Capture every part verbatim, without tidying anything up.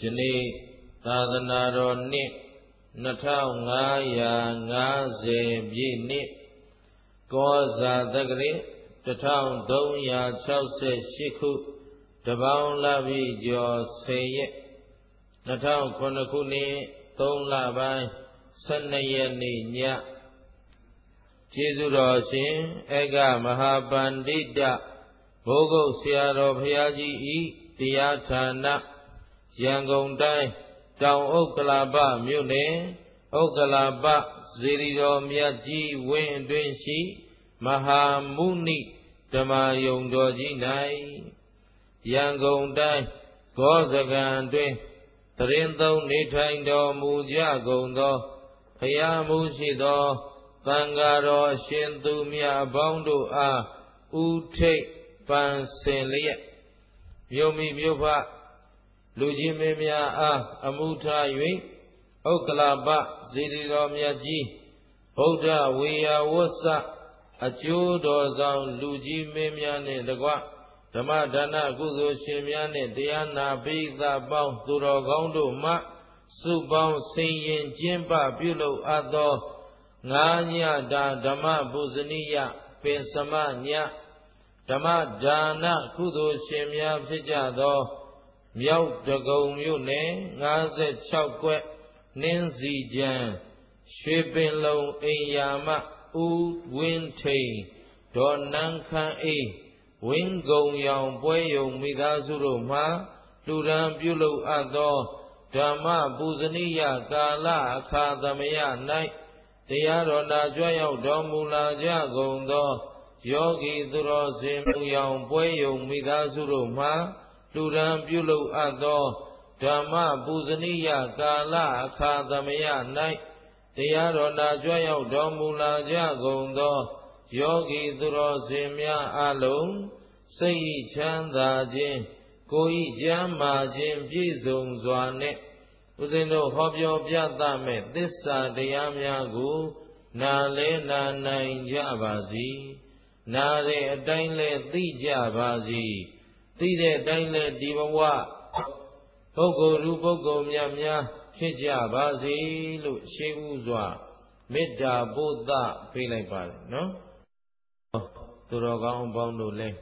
ယနေ့သာသနာတော်နှစ်နှစ်ထောင်ငါးရာငါးဆယ်ပြည့်နှစ်ကောဇာတက္ကရာတစ်ထောင်သုံးရာခြောက်ဆယ်ရှစ်ခုတပေါင်းလပြည့်ကျော်ဆယ်ရက်နှစ်ထောင်ခုနှစ်ခုနှစ်သုံးလပိုင်းဆယ်နှစ်ရက်နေ့ညကျေးဇူးတော်ရှင်ဧကမဟာပန္တိတဘိုးကုတ်ဆရာတော်ဘုရားကြီးဤတရားဌာနရန်ကုန်တိုင်းတောင်ဥက္ကလာပမြို့နယ်ဥက္ကလာပစေတီတော်မြတ်ကြီးဝင်းအတွင်းရှိမဟာမုနိဓမ္မယုံတော်ကြီး၌ရန်ကုန်တိုင်းဂောဇကံအတွင်းတရင်သုံးနေထိုင်တော်မူကြကုန်သောဘုရားမူရှိသောသံဃာတော်အရှင်သူမြတ်အပေါင်းတို့အားဥထိတ်ပန်ဆင်လျက်မြို့မိမြို့ဖလူကြီးမင်းများအားအမှုထား၍ဥက္ကလာပစေတီတော်မြတ်ကြီးဗုဒ္ဓဝေယဝဆအကျိုးတော်ဆောင်လူကြီးမင်းများနှင့်တကွဓမ္မဒါနကုသိုလ်ရှင်များနှင့်တရားနာပိသပေါင်းသူတော်ကောင်းတို့မှစုပေါင်းဆင်ရင်ကျင်းပပြုလုပ်အပ်သောငါးညတာဓမ္မပူဇနီယပင်စမညဓမ္မဒါနကုသိုလ်ရှင်များဖြစ်ကြသောမြောက်တကုံမြို့နယ်ငါးဆယ်ခြောက်ကွက်နှင်းစီကျန်ရွှေပင်လုံအိမ်ယာမဦးဝင်းထိန်ဒေါ်နန်းခမ်းအေးဝင်းကုံရောင်ပွဲယုံမိသားစုတို့မှလူရန်ပြုလုပ်အပ်သောဓမ္မပူဇနီယကာလအခါသမယ၌တရားတော်နာကြွရောက်တော်မူလာကြကုန်သောယောဂီသူတော်စင်မှုရောင်ပွဲယုံမိသားစုတို့မှလူရန်ပြုလုပ်အပ်သောဓမ္မပူဇနီယကာလအခါသမယ၌တရားတော်နာကြွရောက်တော်မူလာကြကုန်သောယောဂီသူတော်စင်များအလုံးစိတ်ချမ်းသာခြင်းကိုယ်ဤကျမ်းမာခြင်းပြည့်စုံစွာနဲ့ဦးဇင်းတို့ဟောပြောပြသမဲ့သစ္စာတရားများကိုနာလဲနာနိုင်ကြပါစေနာတဲ့အတိုင်းလဲသိကြပါစေသိတဲ့အတိုင်းလဲဒီဘဝပုဂ္ဂိုလ်လူပုဂ္ဂိုလ်များများဖြစ်ကြပါစေလို့ရှေးဥစွာမေတ္တာပို့သပေးလိုက်ပါတယ်နော်သူတော်ကောင်းပေါင်းတို့လဲ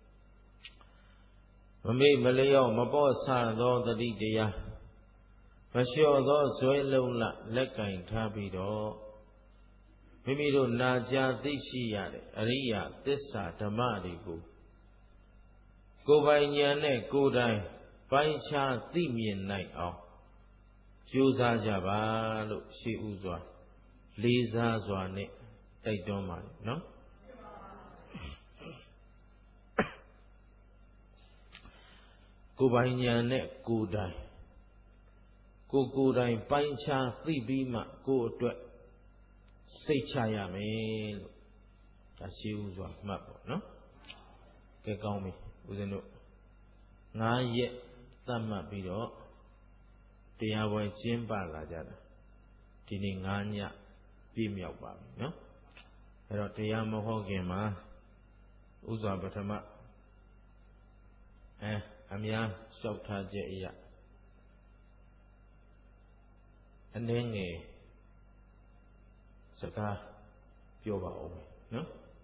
မမေ့မလျော့မပေါ့ဆသောတတိတရားမလျှော့သောဇွဲလုံးလလက်ကင်ထားပြီးတော့မိမိတို့နာကြားသိရှိရတဲ့အရိယာသစ္စာဓမ္မတွေကိုကိုယ်ပိုင်ဉာဏ်နဲ့ကိုယ်တိုင်ပိုင်းခြားသိမြင်နိုင်အောင်ကြိုးစားကြပါလို့ရှေးဥစွာလေးစားစွာနဲ့တိုက်တွန်းပါတယ်နော်ကိုယ်ပိုင်ဉာဏ်နဲ့ကိုယ်တိုင်ကိုယ်ကိုယ်တိုင်ပိုင်းခြားသိပြီးမှကိုယ်အတွက်စိတ်ချရမယ်လို့ဒါရှေးဥစွာမှတ်ပေါ့နော်ကဲကောင်းပြီဦးဇင်းတို့ငါးရက်သတ်မှတ်ပြီးတော့တရားပွဲကျင်းပလာကြတာဒီနေ့ငါးညပြည့်မြောက်ပါပြီနော်အဲ့တော့တရားမဟောခင်မှာဥစွာပထမအဲအများလျှောက်ထားချက်အရာအနည်းငယ်စကားပြောပါဦးမယ်နော်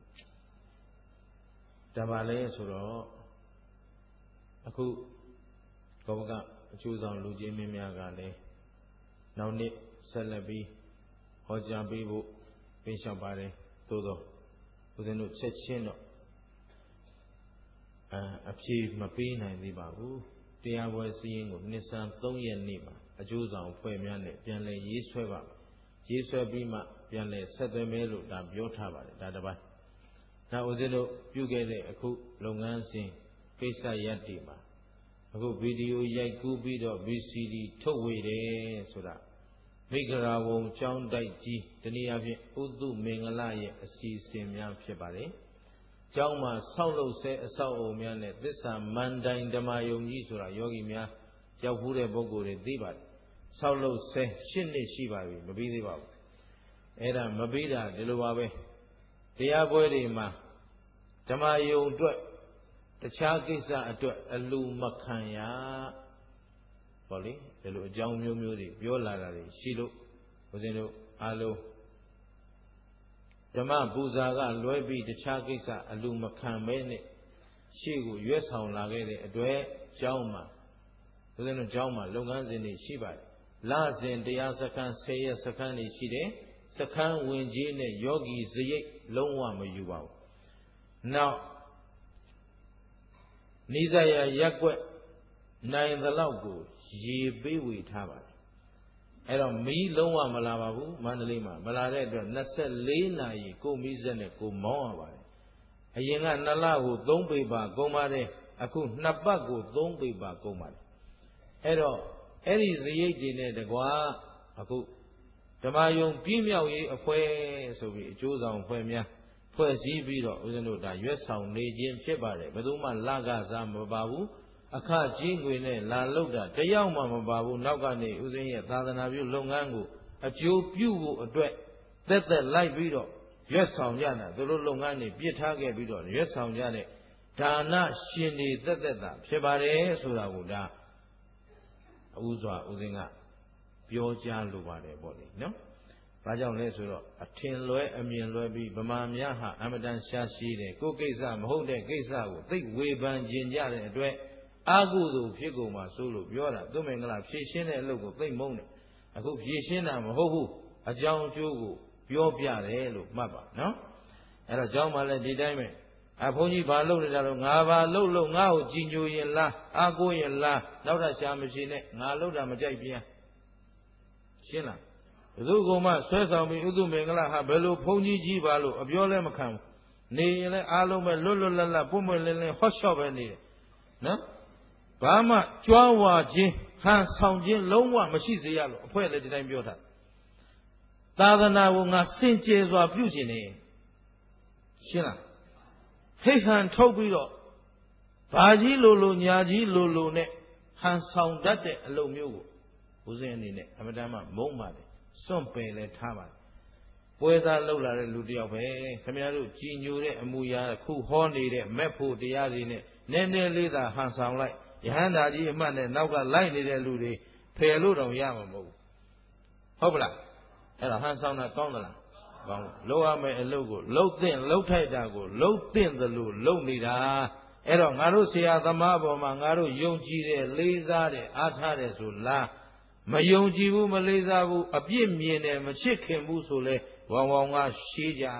ဒါပါလဲဆိုတော့အခုကောဘကအကျိုးဆောင်လူကြီးမင်းများကလည်းနောက်နှစ်ဆက်လက်ပြီးဟောကြားပေးဖို့ပြင်လျှောက်ပါတယ်သို့သောဦးဇင်းတို့ချက်ချင်းတော့အအဖြေမပေးနိုင်သေးပါဘူးတရားပွဲစည်းရင်ကိုနှစ်ဆန်းသုံးရက်နေ့မှာအကျိုးဆောင်ဖွဲ့များနဲ့ပြန်လည်ရေးဆွဲပါရေးဆွဲပြီးမှပြန်လည်ဆက်သွယ်မယ်လို့ဒါပြောထားပါတယ်ဒါတစ်ပိုင်းနောက်ဦးဇင်းတို့ပြုခဲ့တဲ့အခုလုပ်ငန်းစဉ်ကိစ္စရပ်တွေမှာအခုဗီဒီယိုရိုက်ကူးပြီးတော့ ဗီ စီ ဒီ ထုတ်ဝေတယ်ဆိုတာမိဂရာဝုံကျောင်းတိုက်ကြီးတနည်းအားဖြင့်ဥတုမင်္ဂလာရဲ့အစီအစဉ်များဖြစ်ပါတယ်ကျောင်းမှာဆောက်လုပ်ဆဲအဆောက်အအုံများနဲ့သစ္စာမန္တိုင်ဓမ္မယုံကြီးဆိုတာယောဂီများရောက်ဖူးတဲ့ပုဂ္ဂိုလ်တွေသိပါတယ်ဆောက်လုပ်ဆဲရှစ်နှစ်ရှိပါပြီမပြီးသေးပါဘူးအဲ့ဒါမပြီးတာဒီလိုပါပဲတရားပွဲတွေမှာဓမ္မယုံအတွက်တခြားကိစ္စအတွက်အလူမခံရဟောပေါ့လေဒီလိုအကြောင်းမျိုးမျိုးတွေပြောလာတာတွေရှိလို့ဦးဇင်းတို့အားလုံးဓမ္မပူဇာကလွဲပြီးတခြားကိစ္စအလူမခံမဲနဲ့ရှေ့ကိုရွက်ဆောင်လာခဲ့တဲ့အတွက်ကျောင်းမှာဦးဇင်းတို့ကျောင်းမှာလုပ်ငန်းစဉ်တွေရှိပါတယ်လစဉ်တရားစခန်းဆယ်ရက်စခန်းတွေရှိတယ်စခန်းဝင်ကြီးနဲ့ယောဂီစရိတ်လုံးဝမယူပါဘူးနောက်နိစ္စရရက်ွက်နိုင်သလောက်ကိုရေပေးဝေထားပါတယ်အဲ့တော့မီးလုံးဝမလာပါဘူးမန္တလေးမှာမလာတဲ့အတွက်နှစ်ဆယ့်လေးနာရီကိုမီးစက်နဲ့ကိုမောင်းရပါတယ်အရင်ကနှစ်လကိုသုံးပေပါကုန်ပါတယ်အခုနှစ်ပတ်ကိုသုံးပေပါကုန်ပါတယ်အဲ့တော့အဲ့ဒီစရိတ်တွေနဲ့တကွာအခုဓမ္မယုံပြည့်မြောက်ရေးအဖွဲ့ဆိုပြီးအကျိုးဆောင်အဖွဲ့များဖွဲ့စည်းပြီးတော့ဦးဇင်းတို့ဒါရွက်ဆောင်နေခြင်းဖြစ်ပါတယ်ဘယ်သူမှလကစားမပါဘူးအခကြီးငွေနဲ့လာလောက်တာတယောက်မှမပါဘူးနောက်ကနေဦးဇင်းရဲ့သာသနာပြုလုပ်ငန်းကိုအကျိုးပြုဖို့အတွက်သက်သက်လိုက်ပြီးတော့ရွက်ဆောင်ကြတာသူတို့လုပ်ငန်းတွေပြစ်ထားခဲ့ပြီးတော့ရွက်ဆောင်ကြတဲ့ဒါနရှင်တွေသက်သက်သာဖြစ်ပါတယ်ဆိုတာကိုဒါဥစွာဦးဇင်းကပြောကြားလိုပါတယ်ပေါ့လေနော်ဘာကြောင့်လဲဆိုတော့အထင်လွဲအမြင်လွဲပြီးဗမာများဟာအမတန်ရှားရှိတယ်ကိုယ်ကိစ္စမဟုတ်တဲ့ကိစ္စကိုသိဝေဖန်ကျင်ကြတဲ့အတွက်အာဟုသူဖြစ်ကုန်မှာဆိုလို့ပြောတာသူမင်္ဂလာဖြည့်ရှင်းတဲ့အလုပ်ကိုသိမုန်းတယ်အခုဖြည့်ရှင်းတာမဟုတ်ဘူးအကြောင်းအကျိုးကိုပြောပြတယ်လို့မှတ်ပါနော်အဲ့တော့ကျောင်းမှာလည်းဒီတိုင်းပဲအဘုန်းကြီးဘာလုပ်နေတာတော့ငါဘာလုပ်လို့ငါ့ကိုကြည်ညိုရင်လားအာကိုရင်လားနောက်ထပ်ရှာမရှိနဲ့ငါလုပ်တာမကြိုက်ပြန်ရှင်းလားဘယ်သူကမှဆွဲဆောင်ပြီးဥဒုမင်္ဂလာဟာဘယ်လိုဘုန်းကြီးကြီးပါလို့အပြောလဲမခံဘူးနေရင်လည်းအားလုံးပဲလွတ်လွတ်လပ်လပ်ပွင့်ပွင့်လင်းလင်းဟော့ရှော့ပဲနေတယ်နော်ဘာမှကြွားဝါခြင်းဟန်ဆောင်ခြင်းလုံးဝမရှိစေရလို့အဖွဲ့လည်းဒီတိုင်းပြောတာသာသနာကိုငါစင်ကြယ်စွာပြုကျင်နေရှင်းလားဟိတ်ဟန်ထုတ်ပြီးတော့ဘာကြီးလိုလိုညာကြီးလိုလိုနဲ့ဟန်ဆောင်တတ်တဲ့အလုပ်မျိုးကိုဦးဇင်းအနေနဲ့အမတန်မှမုန်းပါတယ်စွန့်ပယ်လဲထားပါတယ်ပွဲစားလှုပ်လာတဲ့လူတယောက်ပဲခင်ဗျားတို့ကြည်ညိုတဲ့အမူအရာခုဟောနေတဲ့မက်ဖို့တရားတွေနဲ့နည်းနည်းလေးသာဟန်ဆောင်လိုက်ယဟန္တာကြီးအမှတ်နဲ့နောက်ကလိုက်နေတဲ့လူတွေဖယ်လို့တော့ရမှာမဟုတ်ဘူးဟုတ်ပလားအဲ့ဒါဟန်ဆောင်တာကောင်းသလားကောင်းလို့ရမယ်အလုပ်ကိုလှုပ်သင့်လှုပ်ထိုက်တာကိုလှုပ်သင့်သလိုလှုပ်နေတာအဲ့တော့ငါတို့ဆရာသမားပေါ်မှာငါတို့ယုံကြည်တယ်လေးစားတယ်အားထားတယ်ဆိုလားမယုံကြည်ဘူးမလေးစားဘူးအပြစ်မြင်တယ်မချစ်ခင်ဘူးဆိုလဲဝေါင်ဝေါင်ကရှေးကြ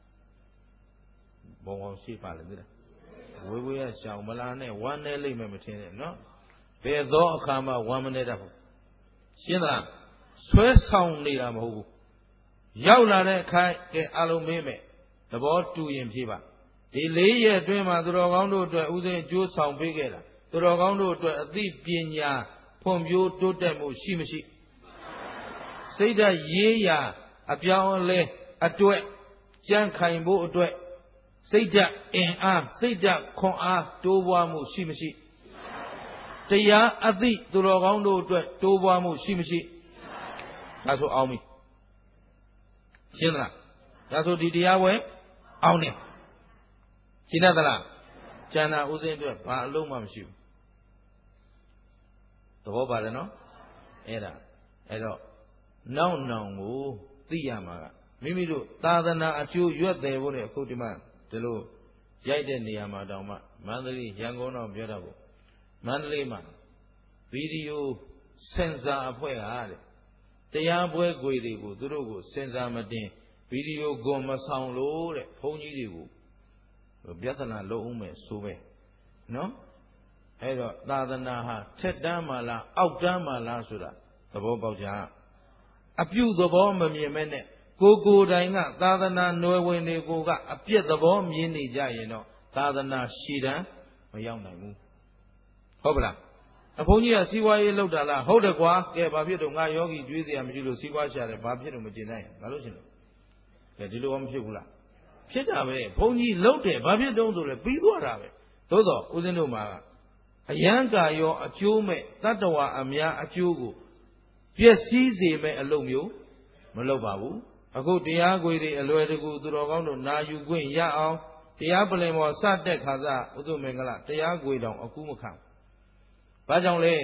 ဝေါင်ဝေါင်ရှေးပါလေသိလားဝေဝေးရရှောင်မလာနဲ့ဝမ်းနေလိမ့်မယ်မထင်နဲ့နော်ဘယ်သောအခါမှဝမ်းမနေတတ်ဘူးရှင်းသလားဆွဲဆောင်နေတာမဟုတ်ဘူးရောက်လာတဲ့အခါကဲအလုံးမေးမယ်သဘောတူရင်ဖြေပါဒီလေးရက်အတွင်းမှာသူတော်ကောင်းတို့အတွက်ဥစဉ်အကျိုးဆောင်ပေးခဲ့တာသူတော်ကောင်းတို့အတွက်အသိပညာဖွံ့ဖြိုးတိုးတက်မှုရှိမရှိစိတ်ဓာတ်ရေးရာအပြောင်းအလဲအတွက်ကြံ့ခိုင်ဖို့အတွက်စိတ်ဓာတ်အင်အားစိတ်ဓာတ်ခွန်အားတိုးပွားမှုရှိမရှိတရားအသိသူတော်ကောင်းတို့အတွက်တိုးပွားမှုရှိမရှိဒါဆိုအောင်ပြီရှင်းသလားဒါဆိုဒီတရားဝဲအောင်တယ်ရှင်းသလားကျန်တာဥစဉ်အတွက်ဘာအလုံးမှမရှိဘူးသဘောပါတယ်နော်အဲ့ဒါအဲ့တော့နောက်နောင်ကိုသိရမှာကမိမိတို့သာသနာအကျိုးရွက်တယ်ဖို့နဲ့အခုဒီမှာဒီလိုရိုက်တဲ့နေရာမှာတောင်မှမန္တလေးရန်ကုန်တော့ပြောတော့ဘူးမန္တလေးမှာဗီဒီယိုစင်ဆာအဖွဲ့ကတဲ့တရားပွဲခွေတွေကိုသူတို့ကိုစင်ဆာမတင်ဗီဒီယိုကွန်မဆောင်လို့တဲ့ဘုန်းကြီးတွေကိုပြဿနာလုံးအောင်မဲ့ဆိုပဲနော်အဲ့တော့သာသနာဟာထက်တန်းမှလားအောက်တန်းမှလားဆိုတာသဘောပေါက်ကြအပြုသဘောမမြင်မဲ့နဲ့ကိုကိုယ်တိုင်ကသာသနာနွယ်ဝင်တွေကိုကအပြစ်သဘောမြင်နေကြရင်တော့သာသနာရှည်တန်းမရောက်နိုင်ဘူးဟုတ်ပလားအဘုန်းကြီးကစီးပွားရေးလုပ်တာလားဟုတ်တယ်ကွာကဲဘာဖြစ်တော့ငါယောဂီကျွေးစရာမရှိလို့စီးပွားရှာတယ်ဘာဖြစ်တော့မကျင်နိုင်ဘာလို့ရှင်လို့ကဲဒီလိုမဖြစ်ဘူးလားဖြစ်တာပဲဘုန်းကြီးလုပ်တယ်ဘာဖြစ်တော့ဆိုလဲပြီးသွားတာပဲသို့တော့ဦးဇင်းတို့မှာအယံကာရောအကျိုးမဲ့တတ္တဝါအများအကျိုးကိုပျက်စီးစေမဲ့အလုပ်မျိုးမလုပ်ပါဘူးအခုတရားခွေတွေအလွယ်တကူသူတော်ကောင်းတို့နာယူခွင့်ရအောင်တရားပလင်ပေါ်စတက်ခါစားဥဒုမင်္ဂလာတရားခွေတောင်အကူမခံဘာကြောင့်လဲ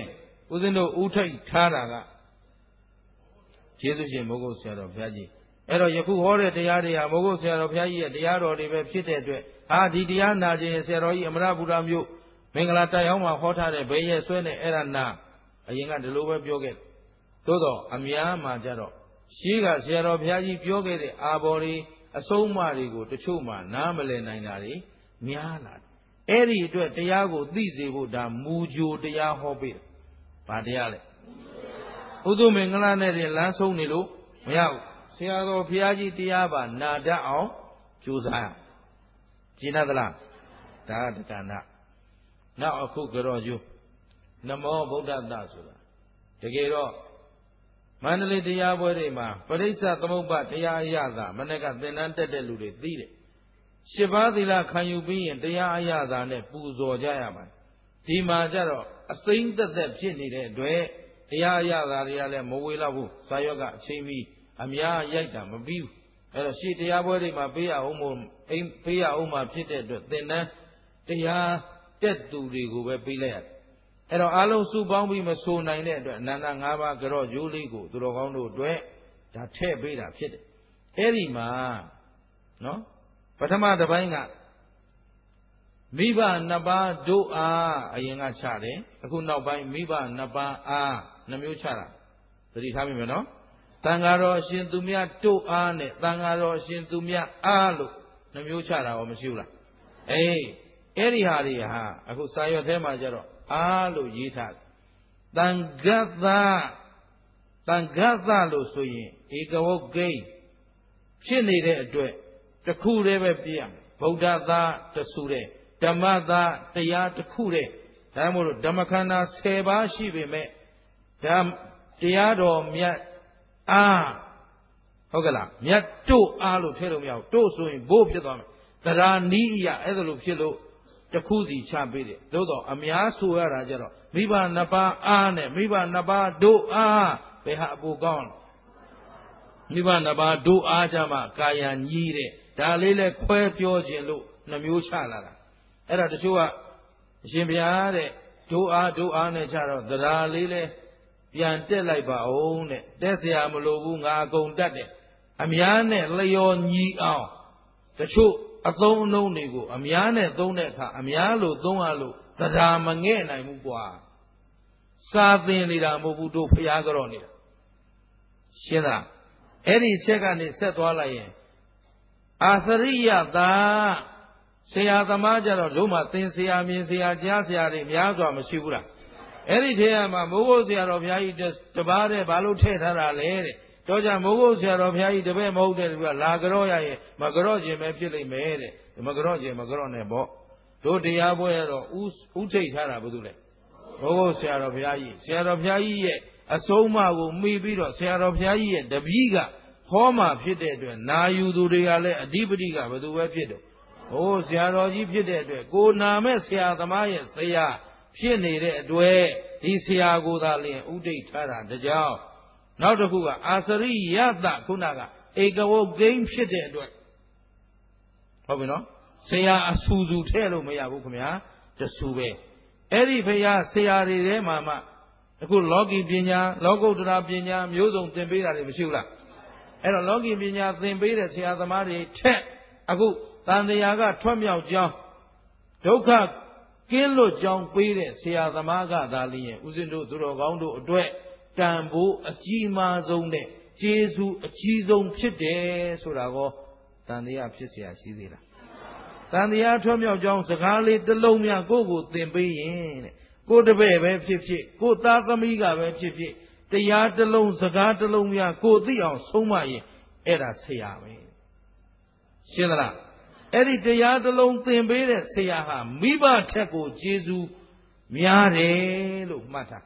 ဦးဇင်းတို့ဥထိတ်ထားတာကကျေးဇူးရှင်မိုးကုတ်ဆရာတော်ဘုရားကြီးအဲ့တော့ယခုဟောတဲ့တရားတွေဟာမိုးကုတ်ဆရာတော်ဘုရားကြီးရဲ့တရားတော်တွေပဲဖြစ်တဲ့အတွက်ဟာဒီတရားနာခြင်းဆရာတော်ကြီးအမရပူရမြို့မင်္ဂလာတိုက်အောင်မှာဟောထားတဲ့ဘယ်ရဲ့ဆွဲနဲ့အဲ့ဒါနာအရင်ကဒီလိုပဲပြောခဲ့သို့တော့အများမှာကြတော့ရှေးကဆရာတော်ဘုရားကြီးပြောခဲ့တဲ့အာဘော်တွေအဆုံးအမတွေကိုတချို့မှနားမလည်နိုင်တာတွေများလာတယ်အဲ့ဒီအတွက်တရားကိုသိစေဖို့ဒါမူကြိုတရားဟောပေးတယ်။ဘာတရားလဲ။ဥဒုမင်္ဂလာနဲ့တင်လမ်းဆုံးနေလို့မရဘူး။ဆရာတော်ဘုရားကြီးတရားပါနာတတ်အောင်ကြိုးစားရ။ကျင့်သလား။ဒါကတက္ကနာ။နောက်အခုကြောယူနမောဗုဒ္ဓတဆိုတာတကယ်တော့မန္တလေးတရားပွဲတွေမှာပရိစ္ဆသမုပ္ပါတရားအရသာမနေ့ကသင်္นานတက်တဲ့လူတွေသိတယ်။ရှစ်ပါးသီလခံယူပြီးရင်တရားအရသာနဲ့ပူဇော်ကြရမှာဒီမှာကြတော့အစိမ့်သက်သက်ဖြစ်နေတဲ့အတွက်တရားအရသာတွေကလည်းမဝေလောက်ဘူးဇာယောကအချိန်မီအများရိုက်တာမပြီးဘူးအဲ့တော့ရှေ့တရားပွဲတွေမှာပေးရအောင်မို့အိမ်ပေးရအောင်မှာဖြစ်တဲ့အတွက်သင်္นานတရားတက်သူတွေကိုပဲပေးလိုက်ရတယ်အဲ့တော့အားလုံးစုပေါင်းပြီးမဆိုနိုင်တဲ့အတွက်အနန္တ၅ပါးကြော့ရိုးလေးကိုသူတော်ကောင်းတို့အတွက်ဒါထည့်ပေးတာဖြစ်တယ်အဲ့ဒီမှာနော်ပထမတစ်ပိုင်းကမိဘနှစ်ပါးတို့အားအရင်ကချတယ်အခုနောက်ပိုင်းမိဘနှစ်ပါးအားနှမျိုးချတာသတိထားမိမယ်နော်တန်ဃာတော်အရှင်သူမြတ်တို့အားနဲ့တန်ဃာတော်အရှင်သူမြတ်အားလို့နှမျိုးချတာရောမရှိဘူးလားအေးအဲ့ဒီဟာတွေဟာအခုစာရွက်ထဲမှာကျတော့အားလို့ရေးထားတယ်တန်ဃသတန်ဃသလို့ဆိုရင်ဧကဝုတ်ဂိမ်းဖြစ်နေတဲ့အတွက်တခုတည်းပဲပြည့်ရမယ်ဗုဒ္ဓသာတဆူတဲ့ဓမ္မသာတရားတခုတဲ့ဒါမှမဟုတ်ဓမ္မခန္ဓာဆယ်ပါးရှိပေမဲ့ဓမ္မတရားတော်မြတ်အားဟုတ်ကလားမြတ်တို့အားလို့ထည့်လို့မရဘူးတို့ဆိုရင်ဘိုးဖြစ်သွားမယ်တရားနီးအရာအဲ့ဒါလို့ဖြစ်လို့တခုစီချပေးတယ်သို့တော့အများဆိုရတာကြတော့မိဘနှစ်ပါးအားနဲ့မိဘနှစ်ပါးတို့အားဘယ်ဟာအပူကောင်းလဲမိဘနှစ်ပါးတို့အားကြမှာကာယညီးတဲ့ဒါလေးလဲခွဲပြောခြင်းလို့နှမျိုးချလာတာအဲ့ဒါတချို့ကအရှင်ဘုရားတဲ့တို့အားတို့အားနဲ့ချတော့တရားလေးလဲပြန်တက်လိုက်ပါအောင်တဲ့တက်เสียမလိုဘူးငါအကုန်တက်တယ်အများနဲ့လျော်ညီအောင်တချို့အသုံးအနှုန်းတွေကိုအများနဲ့သုံးတဲ့အခါအများလို့သုံးရလို့တရားမငဲ့နိုင်ဘူးကွာစာသင်နေတာမဟုတ်ဘူးတို့ဖျားကြော့နေတာရှင်းလားအဲ့ဒီချက်ကနေဆက်သွားလိုက်ရင်အာစရိယသာဆရာသမားကြတော့တို့မှသင်ဆရာမြင်ဆရာကြားဆရာတွေများစွာမရှိဘူးလားအဲ့ဒီထဲမှာမိုးကုတ်ဆရာတော်ဘုရားကြီးတပါးတဲ့ဘာလို့ထည့်ထားတာလဲတဲ့တော့ကြမိုးကုတ်ဆရာတော်ဘုရားကြီးတပည့်မဟုတ်တဲ့သူကလာကြော့ရရဲ့မကြော့ခြင်းပဲဖြစ်လိမ့်မယ်တဲ့မကြော့ခြင်းမကြော့နဲ့ပေါ့တို့တရားပွဲရတော့ဥဥထိတ်ထားတာဘာလို့လဲမိုးကုတ်ဆရာတော်ဘုရားကြီးဆရာတော်ဘုရားကြီးရဲ့အဆုံးအမကိုမှီပြီးတော့ဆရာတော်ဘုရားကြီးရဲ့တပည့်ကဟောမှဖြစ်တဲ့အတွက်နာယူသူတွေကလည်းအဓိပတိကဘယ်သူပဲဖြစ်တော့ဟိုဆရာတော်ကြီးဖြစ်တဲ့အတွက်ကိုနာမဲ့ဆရာသမားရဲ့ဆရာဖြစ်နေတဲ့အတွက်ဒီဆရာကိုသာလျှင်ဥဒိတ်ထားတာတကြောင်နောက်တစ်ခုကအာစရိယတခုနကဧကဝုတ်ဂိမ်းဖြစ်တဲ့အတွက်ဟုတ်ပြီနော်ဆရာအဆူဆူထဲလို့မရဘူးခင်ဗျာတဆူပဲအဲ့ဒီဖရာဆရာတွေထဲမှာမှအခုလောကီပညာလောကုတ္တရာပညာမျိုးစုံသင်ပေးတာတွေမရှိဘူးလားအဲ့တော့လောကီပညာသင်ပေးတဲ့ဆရာသမားတွေထက်အခုတန်တရားကထွက်မြောက်ကြောင်းဒုက္ခကင်းလွတ်ကြောင်းပေးတဲ့ဆရာသမားကသာလျှင်ဥစဉ်တို့သူတော်ကောင်းတို့အတွက်တန်ဖိုးအကြီးမားဆုံးနဲ့ကျေးဇူးအကြီးဆုံးဖြစ်တယ်ဆိုတာကိုတန်တရားဖြစ်เสียရှိသေးလားတန်တရားထွက်မြောက်ကြောင်းစကားလေးတစ်လုံးများကိုယ့်ကိုသင်ပေးရင်တဲ့ကိုယ်တပည့်ပဲဖြစ်ဖြစ်ကိုယ်သားသမီးကပဲဖြစ်ဖြစ်တရားတစ်လုံးစကားတစ်လုံးများကိုယ်သိအောင်ဆုံးမရင်အဲ့ဒါဆရာပဲရှင်းသလားအဲ့ဒီတရားတစ်လုံးသင်ပေးတဲ့ဆရာဟာမိဘထက်ကိုကျေးဇူးများတယ်လို့မှတ်ထား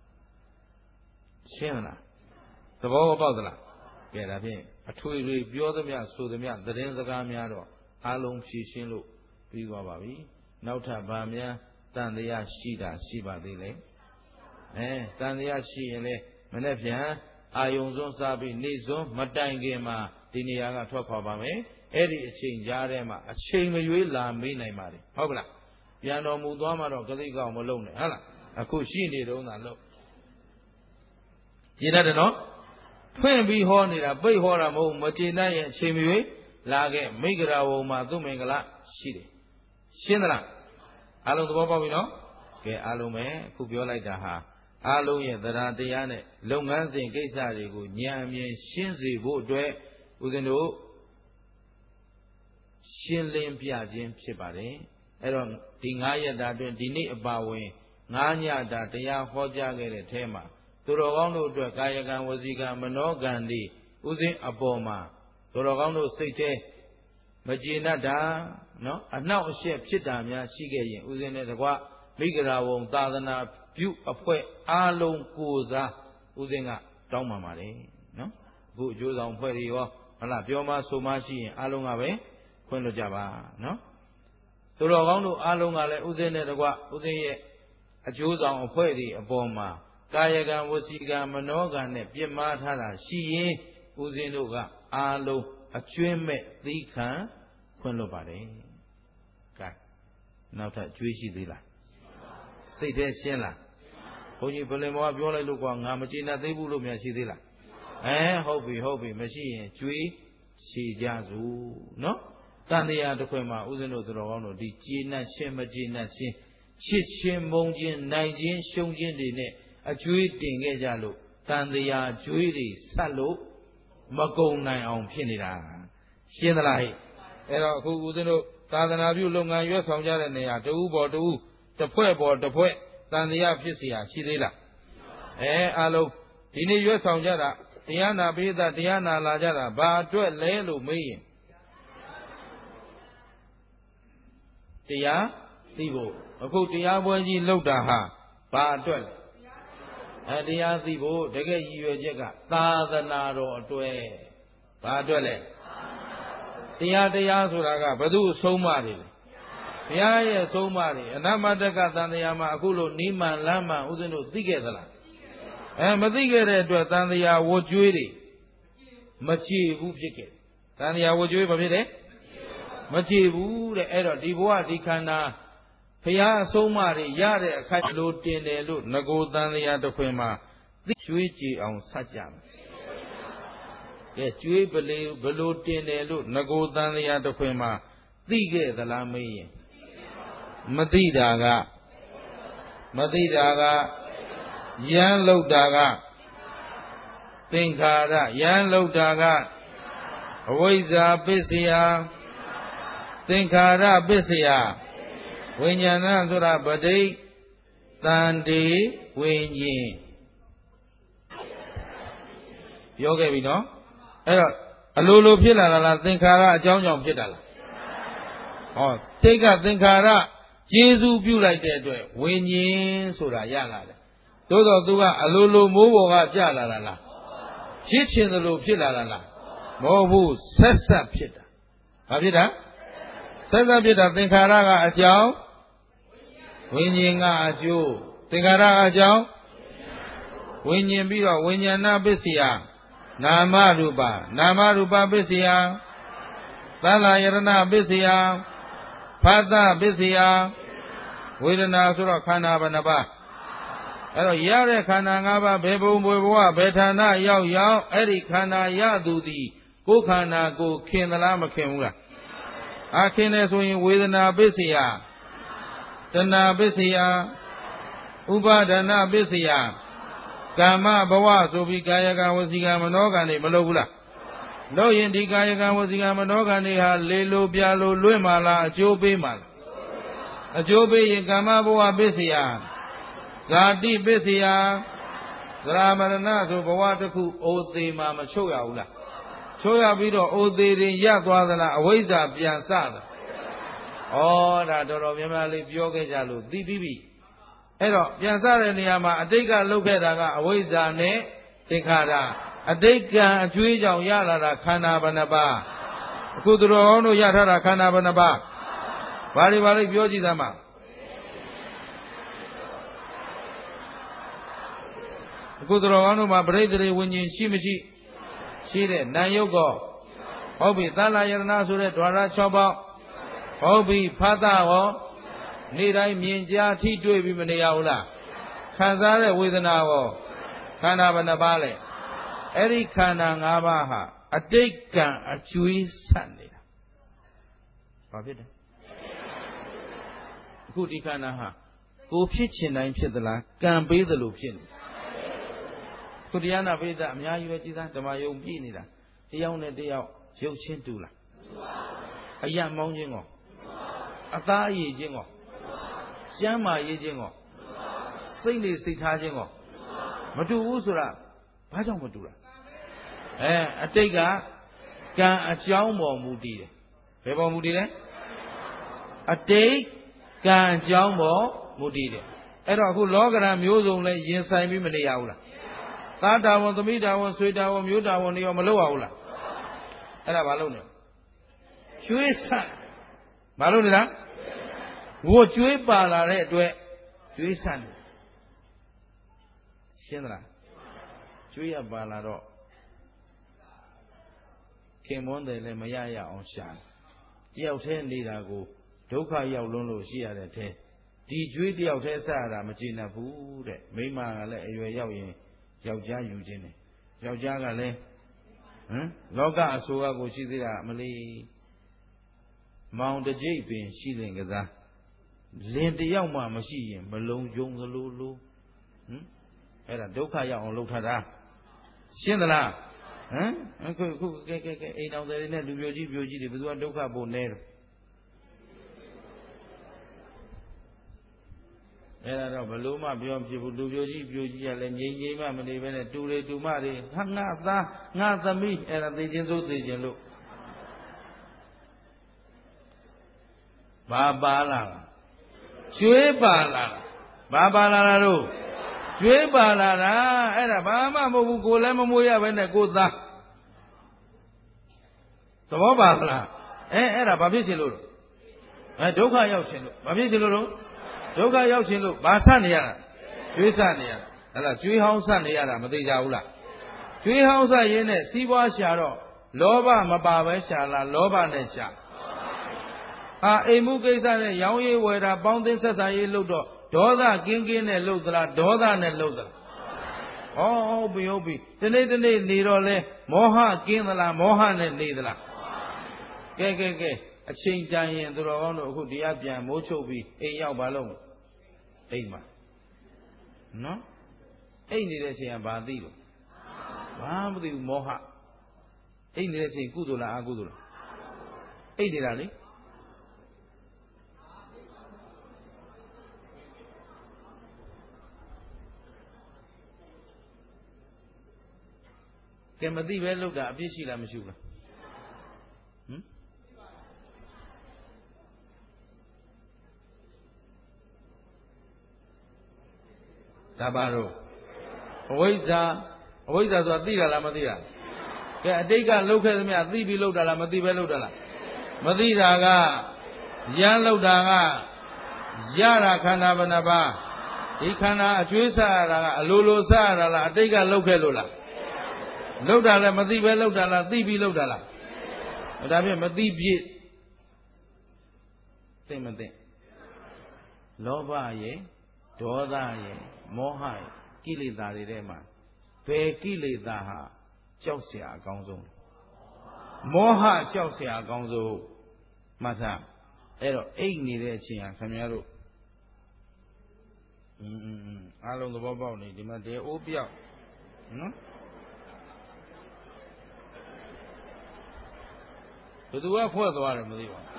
ရှင်းလားသဘောပေါက်သလားကဲဒါဖြင့်အထွေထွေပြောသမျှဆိုသမျှသတင်းစကားများတော့အားလုံးဖြည့်ရှင်းလို့ပြီးသွားပါပြီနောက်ထပ်ဗာများတန်တရားရှိတာရှိပါသေးလေအဲတန်တရားရှိရင်လေမနေ့ပြန်အာယုံစွန်းစားပြီးနေ့စွန်းမတိုင်ခင်မှာဒီနေရာကထွက်ခွာပါမယ်အဲ့ဒီအချိန်ကြားထဲမှာအချိန်မရွေးလာမေးနိုင်ပါတယ်ဟုတ်ကလားပြန်တော်မူသွားမှတော့ကတိကောင်မလုံးနဲ့ဟုတ်လားအခုရှိနေတော့သာလို့ကျေနပ်တယ်နော်ဖွင့်ပြီးဟောနေတာပိတ်ဟောတာမဟုတ်မကျေနပ်ရဲ့အချိန်မီလာခဲ့မိဂရာဝုံမှာသူ့မင်္ဂလာရှိတယ်ရှင်းသလားအားလုံးသဘောပေါက်ပြီနော်ကဲအားလုံးပဲအခုပြောလိုက်တာဟာအားလုံးရဲ့တရားတရားနဲ့လုပ်ငန်းစဉ်ကိစ္စတွေကိုဉာဏ်အမြင်ရှင်းစေဖို့အတွက်ဦးဇင်းတို့ရှင်းလင်းပြခြင်းဖြစ်ပါတယ်အဲ့တော့ဒီငါးရက်တာအတွင်းဒီနေ့အပါဝင်ငါးညတာတရားဟောကြားခဲ့တဲ့အဲမှာသူတော်ကောင်းတို့အတွက်ကာယကံဝစီကံမနောကံတွေဥစဉ်အပေါ်မှာသူတော်ကောင်းတို့စိတ်ထဲမကျေနပ်တာနော်အနှောက်အယှက်ဖြစ်တာများရှိခဲ့ရင်ဥစဉ်နဲ့တကွမိဂရာဝုံသာသနာပြုအဖွဲ့အားလုံးကိုစားဥစဉ်ကတောင်းပန်ပါတယ်နော်အခုအကျိုးဆောင်ဖွဲ့တွေရောဟုတ်လားပြောမဆိုမရှိရင်အားလုံးကပဲခွင့်လွှတ်ကြပါနော်သူတော်ကောင်းတို့အားလုံးကလည်းဥစဉ်နဲ့တကွဥစဉ်ရဲ့အကျိုးဆောင်အဖွဲ့တွေအပေါ်မှာကာယကံဝစီကံမနောကံနဲ့ပြစ်မှားထားတာရှိရင်ဦးဇင်းတို့ကအားလုံးအကျွင်းမဲ့သီးခံခွင့်လွှတ်ပါတယ်။ကဲနောက်ထပ်ကြွေးရှိသေးလား။စိတ်ထဲရှင်းလား။ဘုန်းကြီးဗလင်မောပြောလိုက်လို့ကွာငါမကျေနပ်သေးဘူးလို့များရှိသေးလား။အဲဟုတ်ပြီဟုတ်ပြီမရှိရင်ကြွေးချီကြစို့နော်။တန်တရားတစ်ခွင်မှာဦးဇင်းတို့သူတော်ကောင်းတို့ဒီကျေနပ်ခြင်းမကျေနပ်ခြင်းချစ်ခြင်းမုန်းခြင်းနိုင်ခြင်းရှုံးခြင်းတွေနဲ့အကျွေးတင်ခဲ့ကြလို့တန်တရားကျွေးတွေဆက်လို့မကုံနိုင်အောင်ဖြစ်နေတာရှင်းသလားဟဲ့အဲ့တော့အခုဦးဇင်းတို့သာသနာပြုလုပ်ငန်းရွက်ဆောင်ကြတဲ့နေရာတဦးပေါ်တဦးတစ်ဖွဲ့ပေါ်တစ်ဖွဲ့တန်တရားဖြစ်เสียရှိသေးလားအဲအလုံးဒီနေ့ရွက်ဆောင်ကြတာတရားနာပိဋကတရားနာလာကြတာဘာအတွက်လဲလို့မေးရင်တရားသိဖို့အခုတရားပွဲကြီးလုပ်တာဟာဘာအတွက်လဲအဲတရားသိဖို့တကယ်ရည်ရွယ်ချက်ကသာသနာတော်အတွက်ဘာအတွက်လဲတရားတရားဆိုတာကဘု து အဆုံးအမတွေလေဘုရားရဲ့အဆုံးအမတွေအနမတကသံတရားမှာအခုလိုနိမန်လမ်းမှန်ဥစဉ်တို့သိခဲ့သလားအဲမသိခဲ့တဲ့အတွက်သံတရားဝတ်ကြွေးတွေမကြည်ဘူးဖြစ်ခဲ့သံတရားဝတ်ကြွေးဘာဖြစ်လဲမကြည်ဘူးတဲ့အဲ့တော့ဒီဘဝဒီခန္ဓာဘုရားအဆုံးအမတွေရတဲ့အခိုက်လိုတင်တယ်လို့ငကိုတန်တရားတစ်ခွင်မှာသိကျွေးကြည်အောင်ဆက်ကြမယ်ကဲကျွေးပလေဘလို့တင်တယ်လို့ငကိုတန်တရားတစ်ခွင်မှာသိခဲ့သလားမေးရင်မသိတာကမသိတာကယမ်းလောက်တာကသင်္ခါရယမ်းလောက်တာကအဝိဇ္ဇာပစ္စယသင်္ခါရပစ္စယဝိညာဏဆိုတာပဋိသန္တိဝိညာဉ်ပြောခဲ့ပြီနော်အဲ့တော့အလိုလိုဖြစ်လာတာလားသင်္ခါရအကြောင်းကြောင့်ဖြစ်တာလားဟောတိတ်ကသင်္ခါရကျေစုပြုလိုက်တဲ့အတွက်ဝိညာဉ်ဆိုတာရလာတယ်သို့တော့သူကအလိုလိုမိုးပေါ်ကကျလာတာလားဖြစ်ချင်သလိုဖြစ်လာတာလားမဟုတ်ဘူးဆက်ဆက်ဖြစ်တာဘာဖြစ်တာဆက်ဆက်ဖြစ်တာသင်္ခါရကအကြောင်းဝိညာဉ်ကအကျိုးသင်္ခါရအကြောင်းဝိညာဉ်ပြီးတော့ဝိညာဏပစ္စယနာမရူပနာမရူပပစ္စယသလယရဏပစ္စယဖသပစ္စယဝေဒနာဆိုတော့ခန္ဓာဘယ်နှပါးအဲ့တော့ရတဲ့ခန္ဓာ၅ပါးဘယ်ဘုံဘယ်ဘဝဘယ်ဌာနရောက်ရောက်အဲ့ဒီခန္ဓာရသူသည်ကိုယ်ခန္ဓာကိုခင်သလားမခင်ဘူးလားအာခင်တယ်ဆိုရင်ဝေဒနာပစ္စယတဏှာပစ္စယဥပါဒနာပစ္စယကာမဘဝဆိုပြီးကာယကံဝစီကံမနောကံတွေမလုပ်ဘူးလားလို့ရင်ဒီကာယကံဝစီကံမနောကံတွေဟာလေလိုပြလိုလွင့်မာလားအကျိုးပေးမှာလားအကျိုးပေးရင်ကာမဘဝပစ္စယဇာတိပစ္စယသရမရဏဆိုဘဝတစ်ခုအိုသေးမှာမချုပ်ရဘူးလားချုပ်ရပြီးတော့အိုသေးတွေရသွားသလားအဝိဇ္ဇာပြန်စသလားဩဒါတော်တော်များများလေးပြောခဲ့ကြလို့သိပြီးပြီအဲ့တော့ပြန်စတဲ့နေရာမှာအတိတ်ကလုပ်ခဲ့တာကအဝိဇ္ဇာနဲ့သင်္ခါရအတိတ်ကံအကျွေးကြောင့်ရလာတာခန္ဓာဘယ်နှပါးအခုသူတော်ကောင်းတို့ရထားတာခန္ဓာဘယ်နှပါးဘာတွေဘာတွေပြောကြည့်သမ်းပါအခုသူတော်ကောင်းတို့မှာပရိသေတွေဝิญဉ်ရှိမရှိရှိတဲ့နာယုတ်ကောဟုတ်ပြီသလယရဏဆိုတဲ့ द्वार ၆ပေါက်ဟုတ်ပြီဖသဟောနေ့တိုင်းမြင်ကြားထိတွေ့ပြီးမနေရဘူးလားခံစားတဲ့ဝေဒနာဟောခန္ဓာဘယ်နှပါးလဲအဲ့ဒီခန္ဓာ၅ပါးဟာအတိတ်ကံအကျွေးဆက်နေတာဘာဖြစ်တယ်အခုဒီခန္ဓာဟာကိုဖြစ်ချင်တိုင်းဖြစ်သလားကံပေးသလိုဖြစ်နေခုတရားနာပိဋကအများကြီးပဲကြည်သားဓမ္မယုံပြည့်နေတာတယောက်နဲ့တယောက်ရုပ်ချင်းတူလားအယံမောင်းခြင်းကောအသားအရည်ခြင်းကောကျမ်းမာရေးခြင်းကောစိတ်နေစိတ်ထားခြင်းကောမတူဘူးဆိုတာဘာကြောင့်မတူလားအဲအတိတ်ကကံအကြောင်းပေါ်မူတည်တယ်ဘယ်ပေါ်မူတည်လဲအတိတ်ကံအကြောင်းပေါ်မူတည်တယ်အဲ့တော့အခုလောကရန်မျိုးစုံလဲရင်ဆိုင်ပြီးမနေရဘူးလားသာတာဝန်သမီးတာဝန်ဆွေတာဝန်မျိုးတာဝန်တွေရောမလုပ်ရဘူးလားအဲ့ဒါဘာလုပ်နေကျွေးဆန့်ဘာလုပ်နေလားဝတ်ကျွေးပါလာတဲ့အတွက်ကျွေးဆန့်ရှင်းသလားကျွေးရပါလာတော့ခင်မွန်းတယ်လည်းမရရအောင်ရှာတယောက်တည်းနေတာကိုဒုက္ခရောက်လွန်းလို့ရှိရတဲ့ထဲဒီကျွေးတယောက်တည်းဆက်ရတာမကျေနပ်ဘူးတဲ့မိမကလည်းအရွယ်ရောက်ရင်ယောက်ျားယူခြင်းတယ်ယောက်ျားကလည်းဟမ်လောကအဆိုအကိုရှိသေးတာမလီမောင်တကြိတ်ပင်ရှိလင်ကစားလင်တယောက်မှမရှိရင်မလုံခြုံသလိုလိုဟမ်အဲ့ဒါဒုက္ခရောက်အောင်လုပ်ထားတာရှင်းသလားဟမ်အခုခုကဲကဲကဲအိမ်တော်တွေနဲ့လူပြိုကြီးပြိုကြီးတွေဘယ်သူကဒုက္ခပို့နေတော့အဲ့ဒါတော့ဘလို့မှပြောဖြစ်ဘူးလူပြိုကြီးပြိုကြီးကလည်းငြိမ်ငြိမ်မှမနေပဲနဲ့တူတွေတူမတွေဟာငါသားငါသမီးအဲ့ဒါသိချင်းစိုးသိချင်းလို့ဘာပါလာကျွေးပါလာဘာပါလာတာတို့ကျွေးပါလာတာအဲ့ဒါဘာမှမဟုတ်ဘူးကိုလည်းမမွေးရပဲနဲ့ကိုသားသဘောပါလားအဲအဲ့ဒါဘာဖြစ်ချင်လို့အဲဒုက္ခရောက်ချင်လို့ဘာဖြစ်ချင်လို့ဒုက္ခရောက်ချင်လို့ဘာဆက်နေရတာကျွေးဆက်နေရတာအဲ့ဒါကျွေးဟောင်းဆက်နေရတာမသိကြဘူးလားကျွေးဟောင်းဆက်ရင်းနဲ့စီးပွားရှာတော့လောဘမပါပဲရှာလားလောဘနဲ့ရှာဟာအိမ်မှုကိစ္စနဲ့ရောင်းရည်ဝယ်တာပေါင်းသင်းဆက်ဆံရေးလုပ်တော့ဒေါသကင်းကင်းနဲ့လုပ်သလားဒေါသနဲ့လုပ်သလားဟောဟုတ်ပြီဟုတ်ပြီဒီနေ့ဒီနေ့နေတော့လဲမောဟကင်းသလားမောဟနဲ့နေသလားကဲကဲကဲအချိန်တန်ရင်သူတော်ကောင်းတို့အခုတရားပြန်မိုးချုပ်ပြီးအိမ်ရောက်ပါလို့အိမ်မှာနော်အိမ်နေတဲ့အချိန်ကဘာသိလို့ဘာမသိဘူးမောဟအိမ်နေတဲ့အချိန်ကုသိုလ်လားအကုသိုလ်လားအိမ်နေတာလေကဲမသိပဲလုပ်တာအပြစ်ရှိလားမရှိဘူးလားဟမ်ဒါပါတော့အဝိဇ္ဇာအဝိဇ္ဇာဆိုတာသိတာလားမသိတာကဲအတိတ်ကလှုပ်ခဲ့သမျှသိပြီးလှုပ်တာလားမသိပဲလှုပ်တာလားမသိတာကရမ်းလှုပ်တာကရတာခန္ဓာဘယ်နှပါးဒီခန္ဓာအကျွေးစားရတာကအလိုလိုစားရတာလားအတိတ်ကလှုပ်ခဲ့လို့လားလှုပ်တာလည်းမသိပဲလှုပ်တာလားသိပြီးလှုပ်တာလားဒါဖြင့်မသိပြည့်သိမသိလောဘရဲ့ဒေါသရဲ့မောဟရဲ့ကိလေသာတွေထဲမှာဘယ်ကိလေသာဟာကြောက်เสียအကောင်းဆုံးမောဟကြောက်เสียအကောင်းဆုံးမှတ်သားအဲ့တော့အိတ်နေတဲ့အချိန်ဟာခင်ဗျားတို့อืมๆအားလုံးသဘောပေါက်နေဒီမှာတဲအိုးပြောက်နော်ဘယ်သူကဖွဲ့သွားတယ်မသိပါဘူး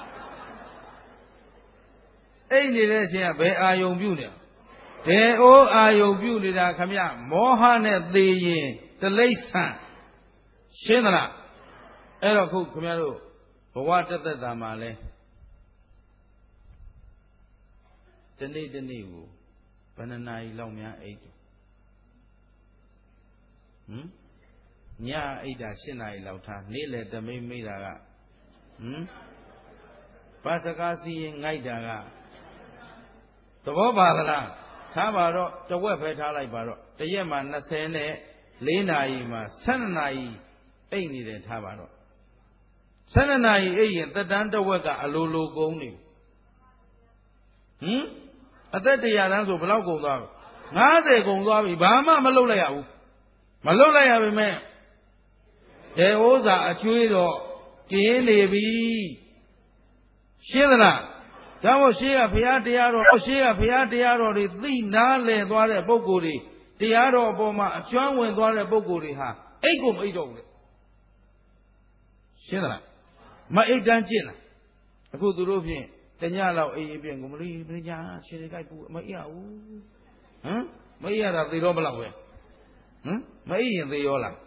အိတ်နေတဲ့အချိန်ကဘယ်အာယုံပြုနေဒေအိုးအာယုံပြုနေတာခမရမောဟနဲ့သေရင်တလိษံရှင်းသလားအဲ့တော့ခုခမရတို့ဘဝတသက်တာမှာလဲဒီနေ့ဒီနေ့ကိုဘယ်နှနာရီလောက်များအိတ်ဟမ်ညအိတ်တာ၈နာရီလောက်ထားနေ့လေတမိတ်မိတာကဟမ်ဘာစကားစီရင်ငိုက်တာကသဘောပါသလားထားပါတော့တဝက်ပဲထားလိုက်ပါတော့တရက်မှာ၂၀နဲ့၄နာရီမှာ၁၂နာရီအိတ်နေတယ်ထားပါတော့၁၂နာရီအိတ်ရင်သက်တမ်းတဝက်ကအလိုလိုကုန်နေဟမ်အသက်တရာတန်းဆိုဘယ်လောက်ကုန်သွားပြီ၅၀ကုန်သွားပြီဘာမှမလုပ်လိုက်ရဘူးမလုတ်လိုက်ရပါမယ်ဒေဩဇာအကျွေးတော့ကျင်းနေပြီရှင်းသလားဒါမို့ရှေးကဘုရားတရားတော်ရှေးကဘုရားတရားတော်တွေသိနားလည်သွားတဲ့ပုဂ္ဂိုလ်တွေတရားတော်အပေါ်မှာအကျွမ်းဝင်သွားတဲ့ပုဂ္ဂိုလ်တွေဟာအိတ်ကိုမအိတ်တော့ဘူးလေရှင်းသလားမအိတ်တန်းကျင့်လားအခုသူတို့ဖြင့်တညလောက်အိတ်အပြင်ကိုမလို့ပညာရှင်တွေကြိုက်ဘူးမအိတ်ရဘူးဟမ်မအိတ်ရတာသေတော့ဘလောက်ပဲဟမ်မအိတ်ရင်သေရောလား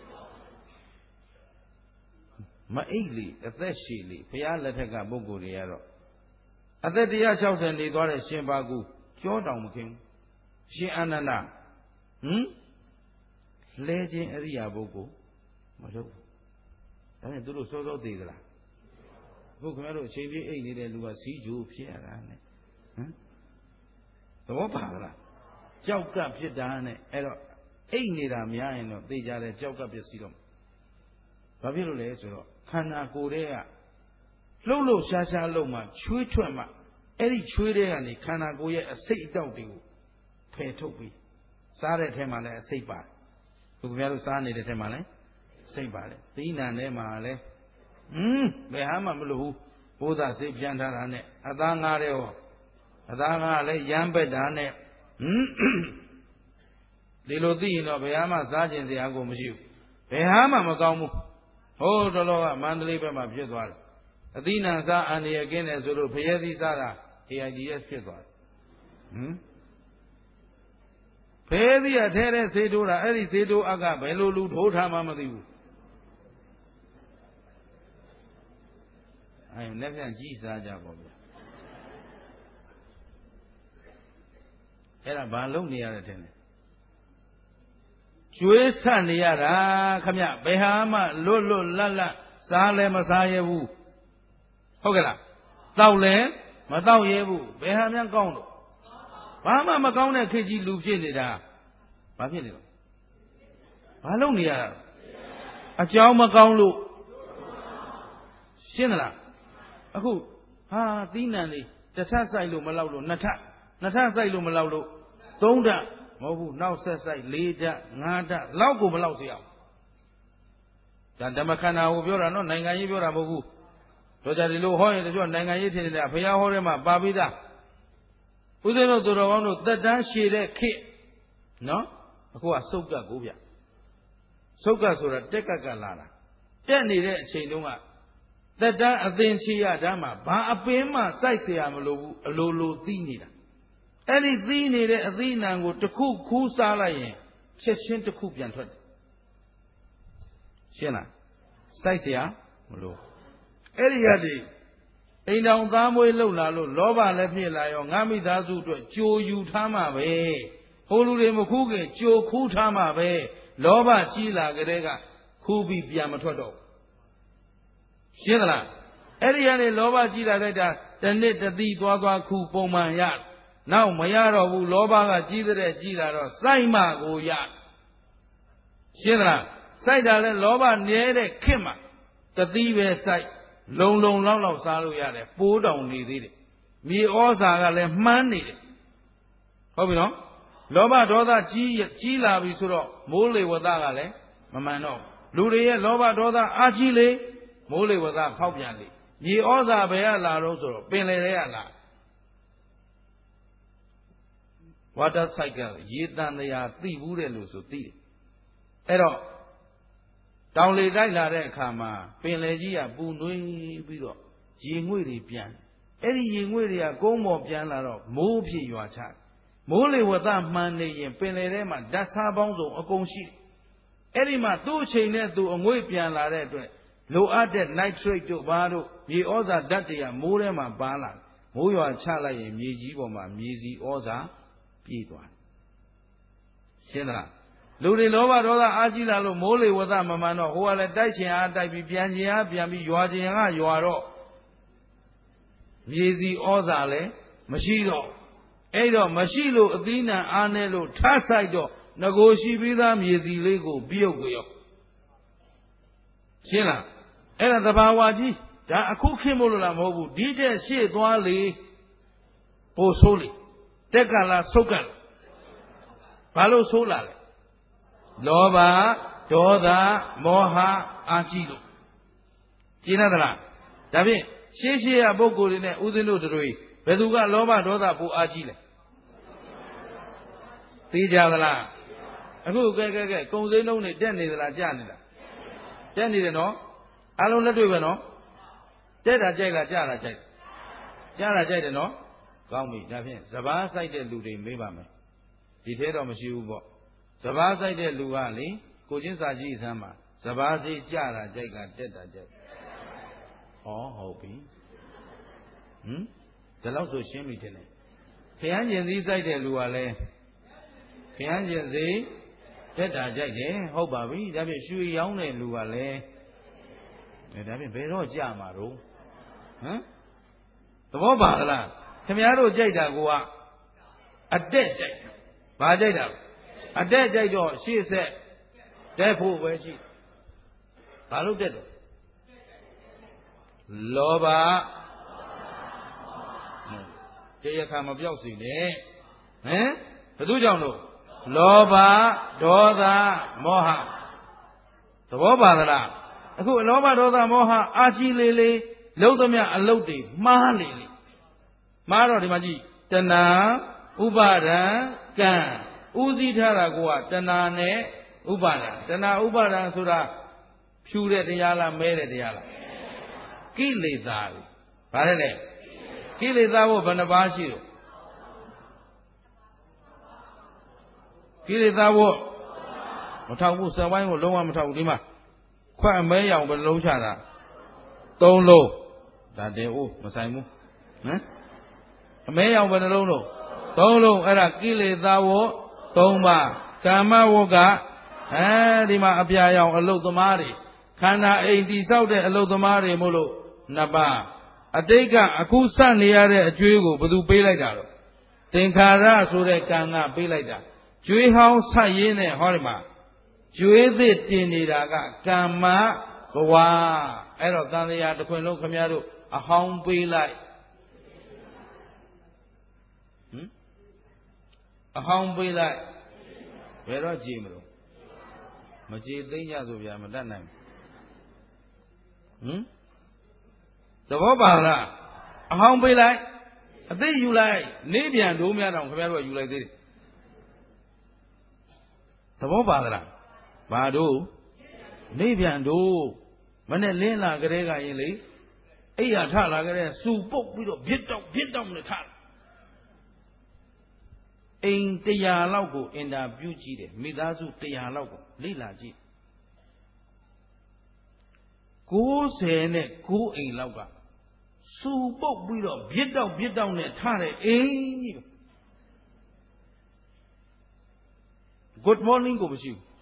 မအိတ်လေအသက်ရှည်လေဘုရားလက်ထက်ကပုဂ္ဂိုလ်တွေကတော့အသက်one hundred sixtyနေသွားတဲ့ရှင်ဘာကူကြောတောင်မခင်ရှင်အာနန္ဒဟမ်လဲခြင်းအရိယာပုဂ္ဂိုလ်မလုပ်ဘူးဒါနဲ့သူတို့စောစောသေးသလားအခုခင်ဗျားတို့အချိန်ပြည့်အိတ်နေတဲ့လူကစီးကြိုးဖြစ်ရတာနဲ့ဟမ်သဘောပါလားကြောက်ကပ်ဖြစ်တာနဲ့အဲ့တော့အိတ်နေတာများရင်တော့သိကြတယ်ကြောက်ကပ်ပစ္စည်းတော့ဘာဖြစ်လို့လဲဆိုတော့ခန္ဓာကိုယ်ထဲကလှုပ်လှုပ်ရှားရှားလှုပ်မှချွေးထွက်မှအဲ့ဒီချွေးတွေကနေခန္ဓာကိုယ်ရဲ့အစိတ်အတောက်တွေကိုဖယ်ထုတ်ပြီးစားတဲ့ထဲမှာလည်းအစိတ်ပါတယ်ခုခင်ဗျားတို့စားနေတဲ့ထဲမှာလည်းစိတ်ပါတယ်သီးနှံထဲမှာလည်းဟင်းဘယ်ဟာမှမလို့ဘူးဘိုးသားစိတ်ပြန်ထားတာနဲ့အသားငါးတဲ့ဟောအသားငါးလည်းရမ်းပက်တာနဲ့ဟင်းဒီလိုသိရင်တော့ဘယ်ဟာမှစားကျင်စရာကိုမရှိဘူးဘယ်ဟာမှမကောင်းဘူးဟိုးတော်တော်ကမန္တလေးဘက်မှာဖြစ်သွားတယ်အသီးနှံစားအန္တရာယ်ကင်းတယ်ဆိုလို့ဖရဲသီးစားတာ A I D S ဖြစ်သွားတယ်ဟမ်ဖရဲသီးကထဲထဲဆေးတိုးတာအဲ့ဒီဆေးတိုးအကဘယ်လိုလူထိုးထားမှမသိဘူးအဲ့လက်ပြန်ကြီးစားကြပါဗျာအဲ့ဒါဘာလုပ်နေရတဲ့ထင်လဲကျွေးဆန့်နေရတာခမဘယ်ဟာမှလွတ်လွတ်လပ်လပ်စားလည်းမစားရဘူးဟုတ်ကဲ့လားတောက်လည်းမတောက်ရဘူးဘယ်ဟာမှကောင်းတော့ဘာမှမကောင်းတဲ့ခေတ်ကြီးလူဖြစ်နေတာဘာဖြစ်နေလဲဘာလုပ်နေရတာအကြောင်းမကောင်းလို့ရှင်းသလားအခုဟာသီးနှံလေးတစ်ထပ်ဆိုင်လို့မလောက်လို့နှစ်ထပ်နှစ်ထပ်ဆိုင်လို့မလောက်လို့သုံးထပ်မဟုတ်ဘူးနောက်ဆက်ဆိုင်လေးထပ်ငါးထပ်လောက်ကိုမလောက်စေအောင်ဒါဓမ္မခန္ဓာကိုပြောတာနော်နိုင်ငံရေးပြောတာမဟုတ်ဘူးတို့ကြဒီလိုဟောရင်တချို့နိုင်ငံရေးထင်နေတာဘုရားဟောထဲမှာပါပြီးသားဦးဇင်းတို့သူတော်ကောင်းတို့သက်တမ်းရှည်တဲ့ခေတ်နော်အခုကစုတ်ကတ်ကိုဗျစုတ်ကတ်ဆိုတာတက်ကက်ကလာတာတက်နေတဲ့အချိန်တုန်းကသက်တမ်းအသင်ချေရဓမ္မဘာအပင်မှစိုက်เสียမလို့ဘူးအလိုလိုသီးနေတာအဲ့ဒီသီးနေတဲ့အသီးနှံကိုတစ်ခုခူးစားလိုက်ရင်ချက်ချင်းတစ်ခုပြန်ထွက်တယ်ရှင်းလားစိုက်เสียမလို့အဲ့ဒီရတဲ့အိမ်တော်သားမွေးလှုပ်လာလို့လောဘလည်းဖြစ်လာရောငါမိသားစုအတွက်ကြိုယူထားမှာပဲဟိုလူတွေမခူးခင်ကြိုခူးထားမှာပဲလောဘကြီးလာကြတဲ့ကခူးပြီးပြန်မထွက်တော့ရှင်းသလားအဲ့ဒီကနေလောဘကြီးလာတဲ့တာတနှစ်တသီသွားသွားခူးပုံမှန်ရနောက်မရတော့ဘူးလောဘကကြီးတဲ့ကြီးလာတော့စိုက်မှကိုရရှင်းသလားစိုက်တာလဲလောဘနေတဲ့ခင်မှာတသီပဲစိုက်လုံလုံလောက်လောက်စားလို့ရတယ်ပိုးတောင်နေသေးတယ်မြေဩဇာကလည်းမှန်းနေတယ်ဟုတ်ပြီနော်လောဘဒေါသကြီးကြီးလာပြီဆိုတော့မိုးလေဝသကလည်းမမှန်တော့လူတွေရဲ့လောဘဒေါသအာကြီးလေမိုးလေဝသဖောက်ပြန်လေမြေဩဇာဘယ်ကလာတော့ဆိုတော့ပင်လယ်တွေကလာဝါတာစိုက်ကရေတန်တရားသိဘူးတယ်လို့ဆိုသိတယ်အဲ့တော့တောင်လေတိုက်လာတဲ့အခါမှာပင်လယ်ကြီးကပူနွေးပြီးတော့ရေငွေ့တွေပြန်အဲ့ဒီရေငွေ့တွေကကုန်းပေါ်ပြန်လာတော့မိုးဖြစ်ရွာချမိုးလေဝသမှန်နေရင်ပင်လယ်ထဲမှာဓာတ်စားပေါင်းစုံအကုန်ရှိတယ်အဲ့ဒီမှာသူ့အချိန်နဲ့သူအငွေ့ပြန်လာတဲ့အတွက်လိုအပ်တဲ့ nitrate တို့ဘာတို့မြေဩဇာဓာတ်တွေကမိုးထဲမှာပါလာမိုးရွာချလိုက်ရင်မြေကြီးပေါ်မှာမြေစီဩဇာပြေးသွားရှင်းသလားလူတွေလောဘဒေါသအားကြီးလာလို့မိုးလေဝသမမှန်တော့ဟိုကလည်းတိုက်ချင်အားတိုက်ပြီးပြန်ချင်အားပြန်ပြီးရွာချင်အားရွာတော့မြေစီဩဇာလည်းမရှိတော့အဲ့တော့မရှိလို့အသီးနှံအားနေလို့ထဆိုင်တော့ငကိုရှိပြီးသားမြေစီလေးကိုပြုတ်ကြရောရှင်းလားအဲ့ဒါသဘာဝကြီးဒါအခုခင်မို့လို့လားမဟုတ်ဘူးဒီတဲ့ရှေ့သွားလေပို့ဆိုးလေတက်ကလာဆုတ်ကလာဘာလို့ဆိုးလာလဲလောဘဒေါသမောဟအာကြီးလို့ကျင်းသလားဒါဖြင့်ရှေးရှေးရပုဂ္ဂိုလ်တွေနဲ့ဦးဇင်းတို့တွေဘယ်သူကလောဘဒေါသပိုအာကြီးလဲသိကြသလားအခုကဲကဲကဲကုံစိမ်းလုံးတွေတက်နေသလားကျနေလားတက်နေတယ်နော်အလုံးလက်တွေ့ပဲနော်တက်တာကြိုက်လားကျတာကြိုက်ကျတာကြိုက်တယ်နော်ကောင်းပြီဒါဖြင့်စဘာဆိုင်တဲ့လူတွေမေးပါမယ်ဒီထဲတော့မရှိဘူးပေါ့စဘာဆိုင်တဲ့လူကလေကိုချင်းစာကြည့်စမ်းပါစဘာစီကျတာကြိုက်ကတက်တာကြိုက်ဩဟုတ်ပြီဟမ်ဒါတော့ဆိုရှင်းပြီတဲ့ခရမ်းကျင်စည်းဆိုင်တဲ့လူကလည်းခရမ်းကျင်စည်းတက်တာကြိုက်တယ်ဟုတ်ပါပြီဒါဖြင့်ရွှေရောင်းတဲ့လူကလည်းဒါဖြင့်ဘယ်တော့ကြမှာတော့ဟမ်သဘောပါလားခင်ဗျားတို့ကြိုက်တာကအတက်ကြိုက်တာဘာကြိုက်တာအတက်ကြိုက်တော့ရှေ့ဆက်တက်ဖို့ပဲရှိဘာလို့တက်တော့လောဘတရားခါမပြောက်စီနဲ့ဟမ်ဘယ်သူကြောင့်လို့လောဘဒေါသမောဟသဘောပါသလားအခုလောဘဒေါသမောဟအာကြီးလေးလေးလုံးသမျှအလုတ်တွေမှားလေလေမှားတော့ဒီမှာကြည့်တဏှာဥပါဒံကံဥစည်းထားတာကတဏှာနဲ့ဥပါဒံတဏှာဥပါဒံဆိုတာဖြူတဲ့တရားလားမဲတဲ့တရားလားကိလေသာဘာလဲလဲကိလေသာဘုဘယ်နှပါးရှိတော့ကိလေသာဘုမထောက်ဘူးစပိုင်းကိုလုံးဝမထောက်ဘူးဒီမှာခွက်အမဲရောင်ဘယ်လုံးချတာသုံးလုံးဒါတဲ့အိုးမဆိုင်ဘူးဟမ်အမဲရောင်ဘယ်နှလုံးလို့သုံးလုံးအဲ့ဒါကိလေသာဘုသုံးပါးကာမဝကအဲဒီမှာအပြာရောင်အလုတ်သမားတွေခန္ဓာအိမ်တိဆောက်တဲ့အလုတ်သမားတွေမို့လို့နှစ်ပါးအတိတ်ကအခုစနေရတဲ့အကျွေးကိုဘယ်သူပေးလိုက်တာတော့သင်္ခါရဆိုတဲ့ကံကပေးလိုက်တာကျွေးဟောင်းဆက်ရင်းနဲ့ဟောဒီမှာကျွေးသစ်တင်နေတာကကမ္မဘဝအဲ့တော့သံဃာတစ်ခွင်လုံးခမရတို့အဟောင်းပေးလိုက်ဟမ်အဟောင်းပေးလိုက်ဘယ်တော့ကြည်မလို့မကြည်သိမ့်ကြဆိုဗျာမတတ်နိုင်ဟမ်သဘောပါလားအဟောင်းပေးလိုက်အသိယူလိုက်နေပြန်ဒိုးများတောင်ခင်ဗျားတို့ကယူလိုက်သေးတယ်သဘောပါလားဘာတို့နေပြန်ဒိုးမနဲ့လင်းလာကြတဲ့ကရင်လေအိယာထလာကြတဲ့စူပုတ်ပြီးတော့ပြစ်တော့ပြစ်တော့နဲ့ထအိမ်တရာလောက်ကိုအင်တာဗျူးကြည့်တယ်မိသားစုတရာလောက်ကိုလေ့လာကြည့်ကိုးဆယ်နဲ့ကိုးအိမ်လောက်ကစူပုတ်ပြီးတော့ပြစ်တော့ပြစ်တော့နဲ့ထတဲ့အိမ်ကြီး Good morning ကိုမရှိဘူး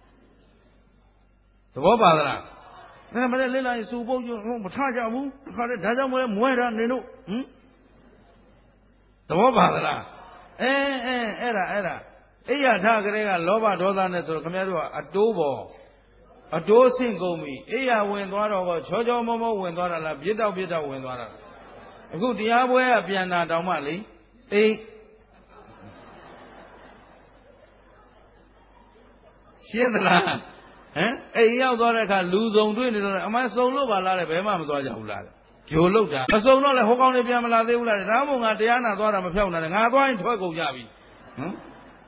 သဘောပါသလားအဲမလေးလေးလိုက်စူပုတ်ကျမထကြဘူးခါတဲ့ဒါကြောင့်မလဲမွဲတာနေလို့ဟမ်သဘောပါသလားအဲအဲအဲ့ဒါအဲ့ဒါအိယာထကလေးကလောဘဒေါသနဲ့ဆိုတော့ခင်ဗျားတို့ကအတိုးပေါ်အတိုးဆင့်ကုန်ပြီအိယာဝင်သွားတော့ချောချောမောမောဝင်သွားတာလားပြစ်တော့ပြစ်တော့ဝင်သွားတာအခုတရားပွဲကပြန်တာတောင်မှလေအိရှင်းသလားဟမ်အိမ်ရောက်သွားတဲ့အခါလူစုံတွေ့နေတော့အမစုံလို့ပါလားလေဘယ်မှမသွားကြဘူးလားဂျိုလုတ်တာမစုံတော့လေဟိုကောင်တွေပြန်မလာသေးဘူးလားဒါမှမဟုတ်ငါတရားနာသွားတာမဖြောက်နိုင်တယ်ငါသွားရင်ထွက်ကုန်ကြပြီဟမ်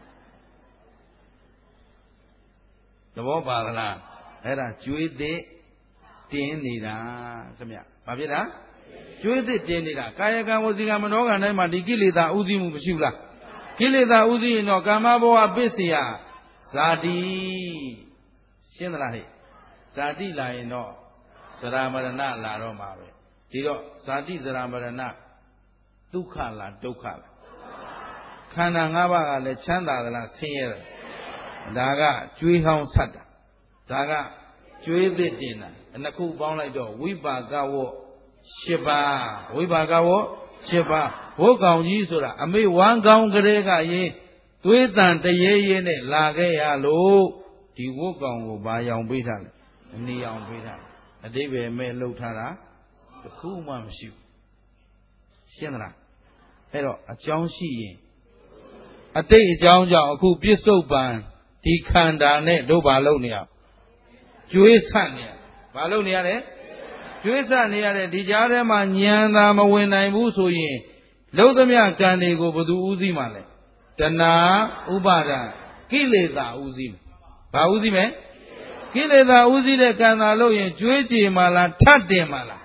သဘောပါသလားအဲ့ဒါကျွေးသစ်တင်းနေတာခင်ဗျဘာဖြစ်တာကျွေးသစ်တင်းနေတာကာယကံဝစီကံမနောကံတိုင်းမှာဒီကိလေသာဥသိမှုမရှိဘူးလားကိလေသာဥသိရင်တော့ကာမဘဝပစ္စယဇာတိရှင်းသလားဟဲ့ဇာတိလာရင်တော့သရမရဏလာတော့မှာပဲဒီတော့ဇာတိသရမရဏဒုက္ခလားဒုက္ခလားခန္ဓာ၅ပါးကလည်းချမ်းသာသလားဆင်းရဲတယ်ဒါကကျွေးဟောင်းဆက်တာဒါကကျွေးသစ်တင်တာနှစ်ခုပေါင်းလိုက်တော့ဝိပါကဝတ်၈ပါးဝိပါကဝတ်၈ပါးဝတ်ကောင်ကြီးဆိုတာအမေဝမ်းကောင်းကလေးကရင်သွေးတန်တရေရဲနဲ့လာခဲ့ရလို့ဒီဝတ်ကောင်ကိုဘာရောင်ပေးထားလဲအနေရောင်ပေးထားတယ်အတိပ္ပယ်မဲ့လှုပ်ထားတာတခုမှမရှိဘူးရှင်းသလားအဲ့တော့အကြောင်းရှိရင်အတိတ်အကြောင်းကြောင့်အခုပြစ္ဆုတ်ပံဒီခန္ဓာနဲ့တို့ဘာလုပ်နေရကျွေးဆန့်နေရဘာလုပ်နေရလဲကျွေးဆန့်နေရတဲ့ဒီကြားထဲမှာဉာဏ်သာမဝင်နိုင်ဘူးဆိုရင်လုံးသမျှကံတွေကိုဘယ်သူဥသိမှလဲတဏှာဥပါဒံကိလေသာဥသိမယ်ဘာဥသိမယ်ကိလေသာဥသိတဲ့ကံသာလို့ရင်ကျွေးကြည်မှလားထပ်တင်မှလား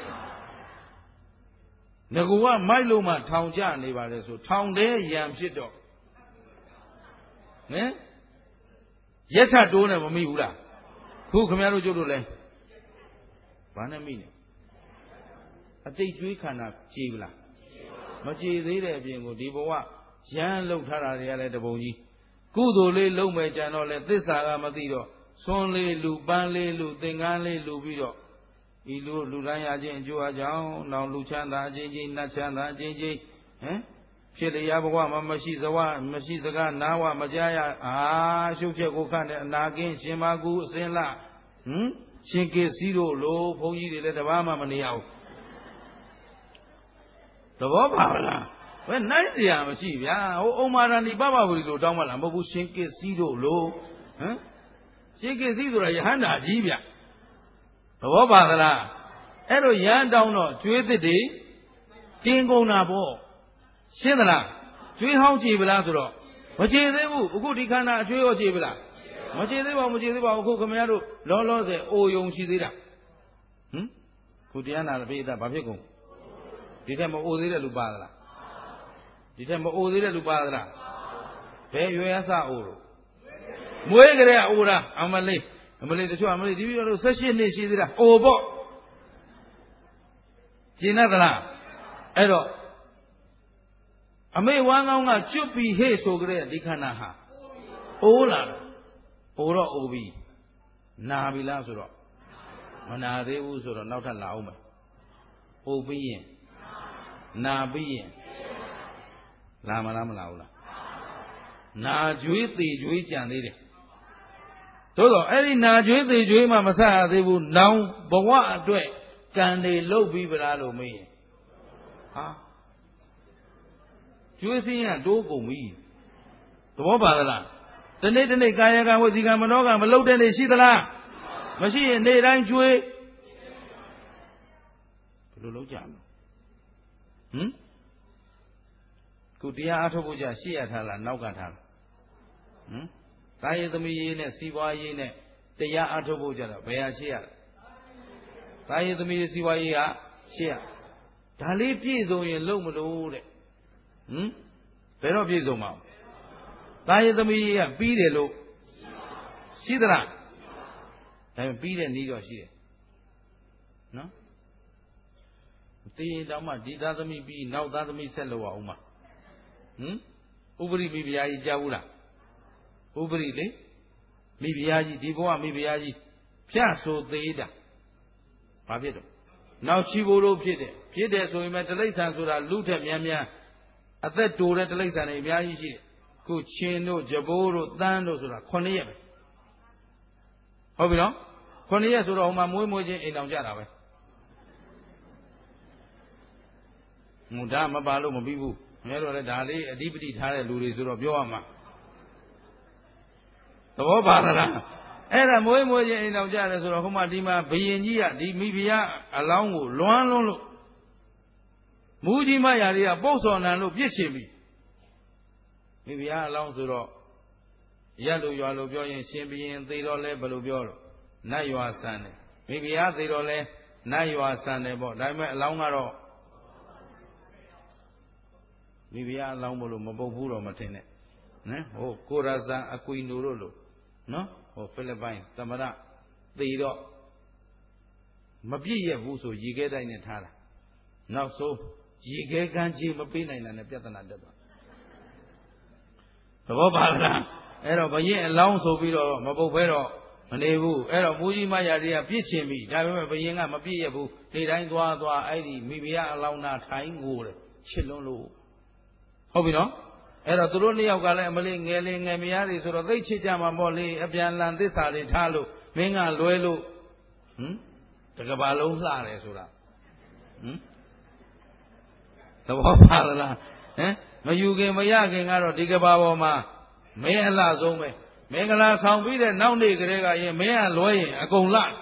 ငကူကမိုက်လို့မှထောင်ကြနေပါလေဆိုထောင်တဲ့ရံဖြစ်တော့ဟင်ရက်ထတိုးနဲ့မမိဘူးလားခုခင်ဗျားတို့ကျုပ်တို့လဲဘာနဲ့မိနေအတိတ်ကျွေးခန္ဓာကြည်ဘူးလားမကြည်သေးတဲ့အပြင်ကိုဒီဘဝရမ်းလှုပ်ထားတာတွေကလည်းတပုံကြီးကုသိုလ်လေးလုံးမဲ့ကြံတော့လဲသစ္စာကမသိတော့ဆွန်းလေးလူပန်းလေးလူသင်္ကန်းလေးလူပြီးတော့ဤလူလူတိုင်းရခြင်းအကျိုးအကြောင်းနောက်လူချမ်းသာအချင်းချင်းနတ်ချမ်းသာအချင်းချင်းဟမ်ဖြစ်လျာဘဝမှာမရှိစဝမရှိစကားနာဝမကြားရအာရှုပ်ချက်ကိုခန့်တဲ့အနာကင်းရှင်မကူအစင်းလဟမ်ရှင်ကေစီတို့လို့ဘုန်းကြီးတွေလည်းတပါးမှမနေရဘူးသဘောပါလားဘယ်နိုင်เสียမရှိဗျာဟိုအုံမာရဏီပပဝီလို့တောင်းမှလားမဟုတ်ဘူးရှင်ကေစီတို့လို့ဟမ်ရှင်ကေစီဆိုတာယဟန္တာကြီးဗျသဘောပါသလားအဲ့လိုရမ်းတောင်းတော့ကျွေးသစ်တွေတင်းကုန်တာပေါ့ရှင်းသလားကျွေးဟောင်းကြည်ပလားဆိုတော့မကြည်သေးဘူးအခုဒီခန္ဓာအကျွေးရောကြည်ပလားမကြည်သေးပါဘူးမကြည်သေးပါဘူးအခုခင်ဗျားတို့လောလောဆယ်အိုယုံရှိသေးတာဟမ်ခုတရားနာပိဋကဘာဖြစ်ကုန်ဒီထက်မအိုသေးတဲ့လူပါသလားဒီထက်မအိုသေးတဲ့လူပါသလားဘယ်ရွယ်အစအိုလို့မွေးကြတဲ့အိုတာအမလေးအမလေးတချို့အမလေးဒီပြီးတော့ဆက်ရှစ်နှစ်ရှိသေးတာအိုပေါ့ကျင်သလားအဲ့တော့အမေဝမ်းကောင်းကကျွတ်ပြီးဟေ့ဆိုကြတဲ့ဒီခန္ဓာဟာအိုးလာတယ်အိုးတော့အိုးပြီးနာပြီလားဆိုတော့မနာသေးဘူးဆိုတော့နောက်ထပ်လာအောင်မယ်အိုးပြီးရင်နာပြီးရင်လာမလားမလာဘူးလားနာကြွေးသေးကြွေးကြံသေးတယ်သို့တော့အဲ့ဒီနာကြွေးသေးကြွေးမှမဆရသေးဘူးနောင်ဘဝအတွက်ကံတွေလုတ်ပြီးပလားလို့မေးရင်ဟာကျွေးစင်းရတိုးကုန်ပြီသဘောပါသလားတနေ့တနေ့ကာယကံဝစီကံမနောကံမလုတ်တဲ့နေ့ရှိသလားမရှိရင်နေ့တိုင်းကျွေးဘယ်လိုလုပ်ကြမလဲဟမ်ခုတရားအားထုတ်ဖို့ကြရှေ့ရထားလားနောက်ကထားလားဟမ်ကာယသမီးရေးနဲ့စီးပွားရေးနဲ့တရားအားထုတ်ဖို့ကြတော့ဘယ်ဟာရှေ့ရလဲကာယသမီးရေးစီးပွားရေးကရှေ့ရဒါလေးပြည့်စုံရင်လုံးမလို့တဲ့ဟမ်ဘယ်တော့ပြည့်စုံမှာကာယသမီးရေးကပြီးတယ်လို့ရှိသလားဒါပေမဲ့ပြီးတဲ့နည်းတော့ရှိတယ်နော်တေးတောင်မှဒီသားသမီးပြီးနောက်သားသမီးဆက်လို့အောင်မှာဟမ်ဥပရိမိဖုရားကြီးကြားဘူးလားဥပရိလေမိဖုရားကြီးဒီဘဝမိဖုရားကြီးဖြတ်ဆိုသေးတာဘာဖြစ်တော့နောက်ချီဖို့လို့ဖြစ်တယ်ဖြစ်တယ်ဆိုရင်ပဲတိရစ္ဆာန်ဆိုတာလူထက်များများအသက်တိုတဲ့တိရစ္ဆာန်တွေအများကြီးရှိတယ်ခုချင်းတို့ကြဘိုးတို့တန်းတို့ဆိုတာခုနှစ်ရက်ပဲဟုတ်ပြီနော်ခုနှစ်ရက်ဆိုတော့ဟိုမှာမွေးမွေးချင်းအိမ်အောင်ကြတာပဲငုဒါမပါလို့မပြီးဘူးငဲတော့လေဒါလေးအဓိပတိထားတဲ့လူတွေဆိုတော့ပြောရမှာသဘောပါလားအဲ့ဒါမွေးမွေးချင်းအိမ်အောင်ကြတယ်ဆိုတော့ဟိုမှာဒီမှာဘယင်ကြီးကဒီမိဖုရားအလောင်းကိုလွမ်းလွန်းလို့မူကြီးမရာတွေကပုတ်စော်နံလို့ပြစ်ချင်ပြီမိဖုရားအလောင်းဆိုတော့ရက်လို့ရွာလို့ပြောရင်ရှင်ဘယင်သေတော့လဲဘယ်လိုပြောတော့နတ်ရွာဆန်တယ်မိဖုရားသေတော့လဲနတ်ရွာဆန်တယ်ပေါ့ဒါပေမဲ့အလောင်းကတော့မိဖုရားအလောင်းမလို့မပုတ်ဘူးတော့မထင်နဲ့နော်ဟိုကိုရာဇန်အကွီနိုတို့လို့နော်ဟိုဖိလစ်ပိုင်သမရသေတော့မပြည့်ရဘူးဆိုရေခဲတိုင်းနဲ့ထားတာနောက်ဆုံးရေခဲကမ်းခြေမပေးနိုင်တာနဲ့ပြဿနာတက်သွားသဘောပါလားအဲ့တော့ဘယင်အလောင်းဆိုပြီးတော့မပုတ်ဘဲတော့မနေဘူးအဲ့တော့မူကြီးမရာတွေကပြစ်ချင်ပြီဒါပေမဲ့ဘယင်ကမပြည့်ရဘူးနေတိုင်းသွားသွားအဲ့ဒီမိဖုရားအလောင်းနာထိုင်ငိုတယ်ချစ်လွန်းလို့ဟုတ်ပြီနော်အဲ့တော့သူတို့နှစ်ယောက်ကလည်းအမလေးငယ်လေးငယ်မယားတွေဆိုတော့သိချစ်ကြမှာပေါ့လေအပြန်လန်သစ္စာတွေထားလို့မင်းကလွဲလို့ဟမ်တကဘာလုံးလှတယ်ဆိုတာဟမ်သဘောပါလားဟမ်မယူခင်မရခင်ကတော့ဒီကဘာပေါ်မှာမင်းအလှဆုံးပဲမင်္ဂလာဆောင်ပြီးတဲ့နောက်နေ့ကလေးကရင်မင်းကလွဲရင်အကုန်လာ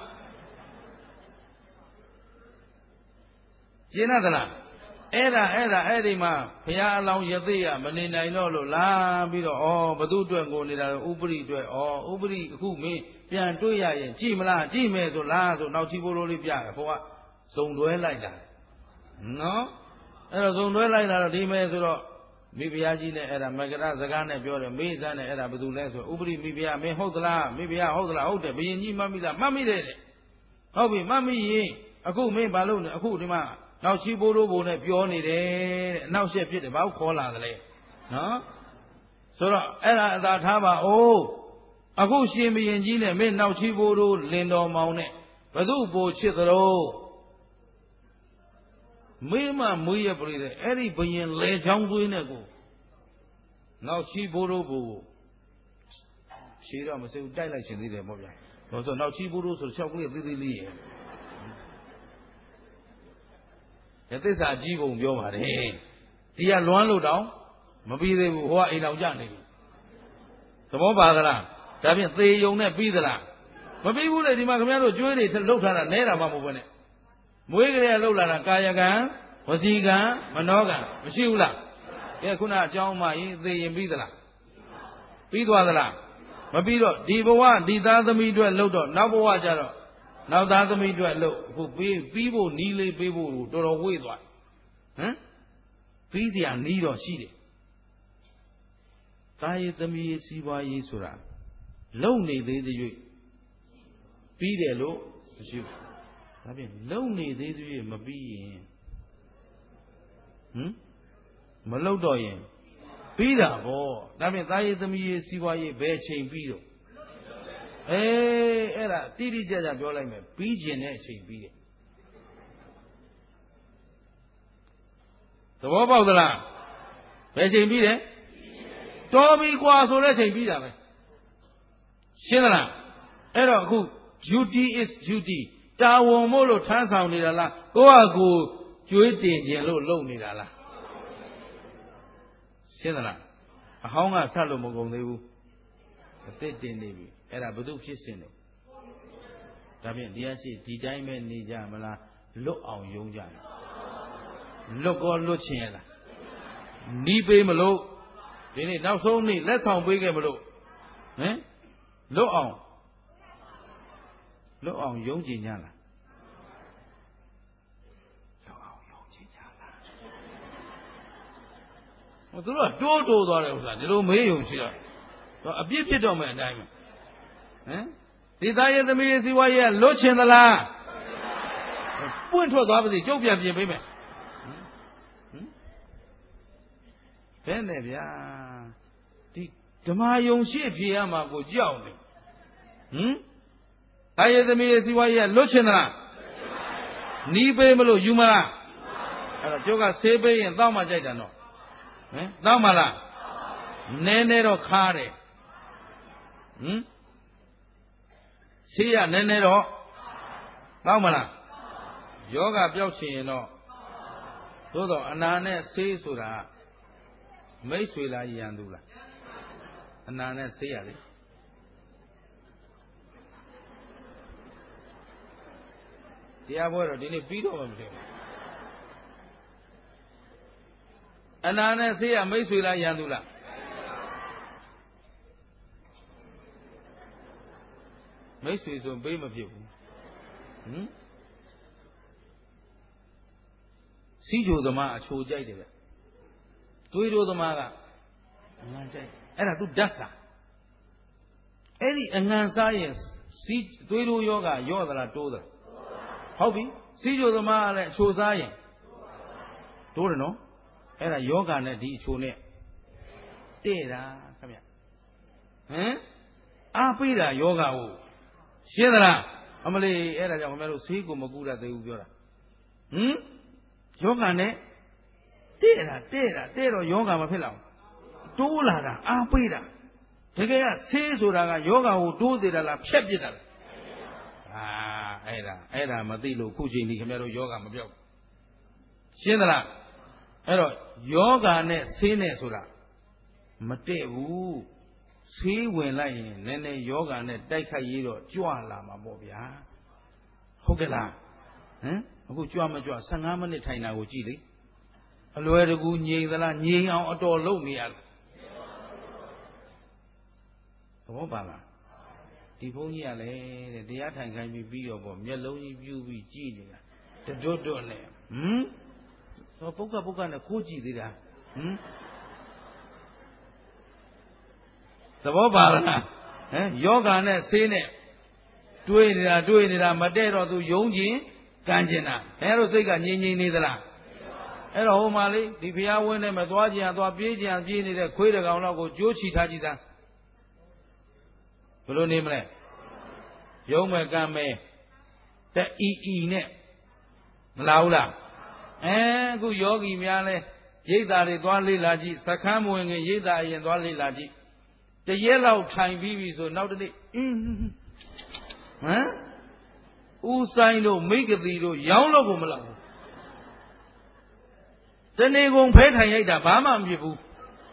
ကျင်းသလားအဲ့ဒါအဲ့ဒါအဲ့ဒီမှာဘုရားအလောင်းရသေးရမနေနိုင်တော့လို့လာပြီးတော့ဩဘသူအတွက်ကိုနေတာဥပရိအတွက်ဩဥပရိအခုမင်းပြန်တွေ့ရရင်ကြည့်မလားကြည့်မယ်ဆိုလားဆိုနောက်ချီဘိုးလိုလေးပြတယ်ဘုရားစုံတွဲလိုက်တာနော်အဲ့တော့စုံတွဲလိုက်တာတော့ဒီမဲ့ဆိုတော့မိဖုရားကြီးနဲ့အဲ့ဒါမကရစကားနဲ့ပြောတယ်မေးစမ်းနဲ့အဲ့ဒါဘယ်သူလဲဆိုဥပရိမိဖုရားမင်းဟုတ်သလားမိဖုရားဟုတ်သလားဟုတ်တယ်ဘုရင်ကြီးမှတ်မိလားမှတ်မိတယ်တဲ့ဟုတ်ပြီမှတ်မိရင်အခုမင်းဘာလုပ်နေအခုဒီမှာနောက်ရှိဘိုးတို့ဘုံနဲ့ပြောနေတယ်တဲ့အနောက်ရှက်ဖြစ်တယ်ဘာလို့ခေါ်လာသလဲနော်ဆိုတော့အဲ့ဒါအသာထားပါအိုးအခုရှင်ဘုရင်ကြီးနဲ့မင်းနောက်ရှိဘိုးတို့လင်တော်မောင်နဲ့ဘသူပိုချစ်သလိုမေးမှမွေးရပြိတဲ့အဲ့ဒီဘယင်လေချောင်းသွေးနဲ့ကိုနောက်ချီဘိုးတို့ကိုရှည်တော့မစိဘူးတိုက်လိုက်ရှင်သေးတယ်ပေါ့ဗျာတော့ဆိုနောက်ချီဘိုးတို့ဆိုလျှောက်ကလေးသေးသေးလေးရဲ့ရသစ္စာကြီးပုံပြောပါတယ်ဒီကလွမ်းလို့တောင်မပြီးသေးဘူးဟိုကအိမ်တော်ကြနေပြီသဘောပါသလားဒါဖြင့်သေယုံနဲ့ပြီးသလားမပြီးဘူးလေဒီမှာခင်ဗျားတို့ကျွေးတွေလှုပ်ထားတာနဲတာမှမဟုတ်ဘူးနဲ့မွေးကလေးလှုပ်လာတာကာယကံဝစီကံမနောကံမရှိဘူးလားကဲခုနအကြောင်းမှရင်သေရင်ပြီးသလားပြီးသွားသလားမပြီးတော့ဒီဘဝဒီသားသမီးအတွက်လှုပ်တော့နောက်ဘဝကျတော့နောက်သားသမီးအတွက်လှုပ်အခုပြီးပြီးဖို့နီးလေးပေးဖို့တော်တော်ဝေ့သွားဟမ်ပြီးစရာနီးတော့ရှိတယ်သားရေးသမီးရေးစီးပွားရေးဆိုတာလုံနေသေးသေး၍ပြီးတယ်လို့မရှိဘူးဒါဖြင့်လုံနေသေးသေး၍မပြီးရင်ဟမ်မလုံတော့ရင်ပြီးတာဗောဒါဖြင့်သားရေးသမီးရေးစီးပွားရေးဘယ်ချိန်ပြီးတော့အေးအဲ့ဒါတိတိကျကျပြောလိုက်မယ်ပြီးကျင်တဲ့အချိန်ပြီးတယ်သဘောပေါက်သလားဘယ်ချိန်ပြီးတယ်တော်ပြီกว่าဆိုတဲ့ချိန်ပြီးတာပဲရှင်းသလားအဲ့တော့အခု duty is duty တာဝန်မို့လို့ထမ်းဆောင်နေတာလားကိုယ့်အကူကျွေးတင်ခြင်းလို့လုပ်နေတာလားရှင်းသလားအဟောင်းကဆက်လို့မကုန်သေးဘူးအသစ်တင်နေပြီအဲ့ဒါဘု து ဖြစ်စဉ်လို့ဒါဖြင့်တရားရှိဒီတိုင်းပဲနေကြမလားလွတ်အောင်ယုံကြတယ်လွတ်ကောလွတ်ချင်ရလားနီးပေးမလို့ဒီနေ့နောက်ဆုံးနေ့လက်ဆောင်ပေးခဲ့မလို့ဟမ်လွတ်အောင်လွတ်အောင်ယုံကြည်ကြလားလွတ်အောင်ယုံကြည်ကြလားဟိုသူတို့ကတိုးတိုးသွားတယ်ဥစ္စာဒီလိုမေးယုံရှိတော့အပြစ်ဖြစ်တော့မယ်အတိုင်းပဲဟမ်ဒီသားရဲ့သမီးရဲ့စီဝါရဲ့လွတ်ချင်သလားပွင့်ထွက်သွားပါစေကျုပ်ပြန်ပြင်ပေးမယ်ဟမ်ဘယ်နဲ့ဗျာဒီဓမ္မယုံရှိဖြေရမှာကိုကြောက်နေဟမ်သားရဲ့သမီးရဲ့စီဝါရဲ့လွတ်ချင်သလားနီးပေးမလို့ယူမလားအဲ့တော့ကျုပ်ကဆေးပေးရင်တောက်မှကြိုက်တယ်နော်ဟမ်တောက်မှလားနည်းနည်းတော့ခါတယ်ဟမ်ဆေးရနည်းနည်းတော့တောက်မလားယောဂပျောက်ချင်ရင်တော့သို့တော့အနာနဲ့ဆေးဆိုတာမိတ်ဆွေလားရန်သူလားအနာနဲ့ဆေးရလေတရားပွဲတော့ဒီနေ့ပြီးတော့မှမသိဘူးအနာနဲ့ဆေးရမိတ်ဆွေလားရန်သူလားမိတ်ဆွေဆိုပေးမဖြစ်ဘူးဟမ်စီးချိုသမားအချိုကြိုက်တယ်ဗျတွေးတို့သမားကအငံကြိုက်အဲ့ဒါသူဓာတ်တာအဲ့ဒီအငံစားရင်စီးတွေးတို့ယောဂရော့သလားတိုးသလားဟုတ်ပြီစီးချိုသမားကလည်းအချိုစားရင်တိုးတယ်နော်အဲ့ဒါယောဂနဲ့ဒီအချိုနဲ့တဲ့တာခင်ဗျဟမ်အားပေးတာယောဂကိုရှင်းသလားအမလေးအဲ့ဒါကြောင့်ခင်ဗျားတို့ဆေးကိုမကူတတ်သေးဘူးပြောတာဟမ်ယောဂနဲ့တဲ့တာတဲ့တာတဲ့တော့ယောဂမဖြစ်လောက်တိုးလာတာအားပေးတာတကယ်ကဆေးဆိုတာကယောဂကိုတိုးစေတာလားဖြတ်ပစ်တာလားအာအဲ့ဒါအဲ့ဒါမသိလို့ခုချိန်ဒီခင်ဗျားတို့ယောဂမပြောက်ရှင်းသလားအဲ့တော့ယောဂနဲ့ဆေးနဲ့ဆိုတာမတည့်ဘူးဆေးဝင်လိုက်ရင်နည်းနည်းယောဂနဲ့တိုက်ခိုက်ရတော့ကြွလာမှာပေါ့ဗျာဟုတ်ကဲ့လားဟမ်အခုကြွမကြွဆယ်ငါးမိနစ်ထိုင်တာကိုကြည့်လေအလွယ်တကူငြိမ်သလားငြိမ်အောင်အတော်လုပ်နေရလားသဘောပါလားဒီဘုန်းကြီးကလည်းတဲ့တရားထိုင်ခိုင်းပြီးပြီးတော့ပေါ့မျက်လုံးကြီးပြူးပြီးကြည့်နေတာတတွတ်တွတ်နဲ့ဟမ်ဟောပုဂ္ဂပုဂ္ဂနဲ့ကိုကြည့်သေးတာဟမ်သဘောပါလားဟမ်ယောဂနဲ့ဆေးနဲ့တွေးနေတာတွေးနေတာမတည့်တော့သူယုံကြည်ကံကျင်တာအဲလိုစိတ်ကငြိမ်ငြိမ်နေသလားအဲ့တော့ဟိုမှာလေဒီဘုရားဝင်းထဲမှာသွားကြံသွားပြေးကြံပြေးနေတဲ့ခွေးတကောင်လောက်ကိုကြိုးချီထားကြည့်သားဘယ်လိုနေမလဲယုံမဲ့ကံမဲ့တအီအီနဲ့မလာဘူးလားအဲအခုယောဂီများလဲရိတ်တာတွေသွားလေ့လာကြည့်စခန်းမဝင်ခင်ရိတ်တာအရင်သွားလေ့လာကြည့်တရက်လောက်ထိုင်ပြီးပြီဆိုနောက်တနေ့အင်းဟမ်ဦးဆိုင်တို့မိဂတိတို့ရောင်းလို့ကိုမလောက်ဘူးတနေ့ကုန်ဖဲထိုင်ရိုက်တာဘာမှမဖြစ်ဘူး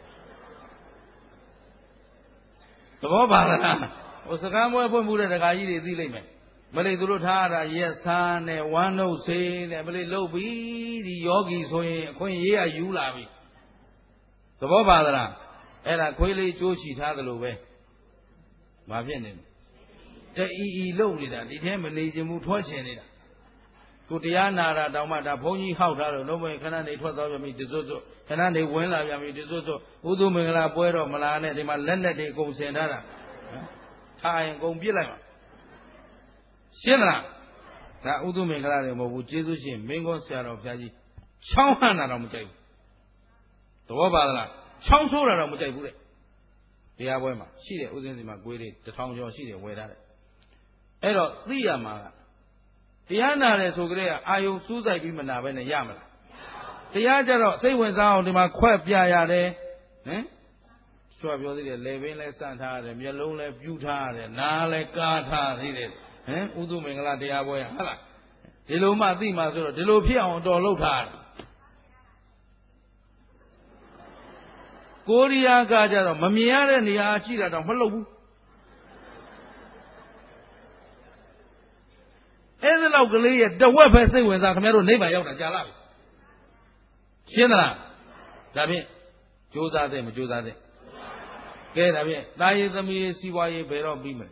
သဘောပါလားဟိုစကားမွဲဖွင့်မှုတဲ့ဒကာကြီးတွေသိလိမ့်မယ်မလေးသူတို့ထားရတာရက်ဆန်းနဲ့ဝမ်းနှုတ်ဆေးနဲ့မလေးလှုပ်ပြီးဒီယောဂီဆိုရင်အခွင့်ရေးရယူလာပြီသဘောပါသလားအဲ့ဒါခွေးလေးကြိုးချီထားသလိုပဲမဖြစ်နေတအီအီလုံနေတာဒီထဲမနေခြင်းဘူးထွက်ချင်နေတာကိုတရားနာတာတောင်မှဒါဘုန်းကြီးဟောက်ထားလို့လုံးဝခဏနေထွက်သွားပြန်ပြီတစွတ်စွတ်ခဏနေဝင်လာပြန်ပြီတစွတ်စွတ်ဥသုမင်္ဂလာပွဲတော့မလာနဲ့ဒီမှာလက်နဲ့တွေအကုန်ဆင်ထားတာထားရင်အကုန်ပြစ်လိုက်ပါရှင်းလားဒါဥသုမင်္ဂလာတွေမဟုတ်ဘူးကျေးဇူးရှင်မင်းကောဆရာတော်ဘုရားကြီးချောင်းဟန်တာတော့မကြိုက်ဘူးသဘောပါလားချောင်းဆိုးတာတော့မကြိုက်ဘူးတဲ့တရားပွဲမှာရှိတယ်ဥစဉ်စီမှာကိုယ်တွေတထောင်ကျော်ရှိတယ်ဝယ်ထားတယ်အဲ့တော့သိရမှာကတရားနာတယ်ဆိုကြတဲ့အာယုံစူးစိုက်ပြီးမနာပဲနဲ့ရမလားတရားကြတော့စိတ်ဝင်စားအောင်ဒီမှာခွက်ပြရတယ်ဟမ်ချွတ်ပြောသေးတယ်လေပင်လဲစန့်ထားရတယ်မျက်လုံးလဲပြူးထားရတယ်နားလဲကားထားသေးတယ်ဟမ်ဥဒုမင်္ဂလာတရားပွဲဟုတ်လားဒီလိုမှသိမှဆိုတော့ဒီလိုဖြစ်အောင်တော်လုပ်ထားတယ်ကိုရီးယားကကြတော့မမြင်ရတဲ့နေရာရှိတာတော့မလုပ်ဘူးအဲ့ဒီလောက်ကလေးရဲ့တဝက်ပဲစိတ်ဝင်စားခင်ဗျားတို့နိဗ္ဗာန်ရောက်တာကြာလာပြီရှင်းသလားဒါဖြင့်ကြိုးစားတဲ့မကြိုးစားတဲ့ကဲဒါဖြင့်တာရည်သမီးစီးပွားရေးဘယ်တော့ပြီးမလဲ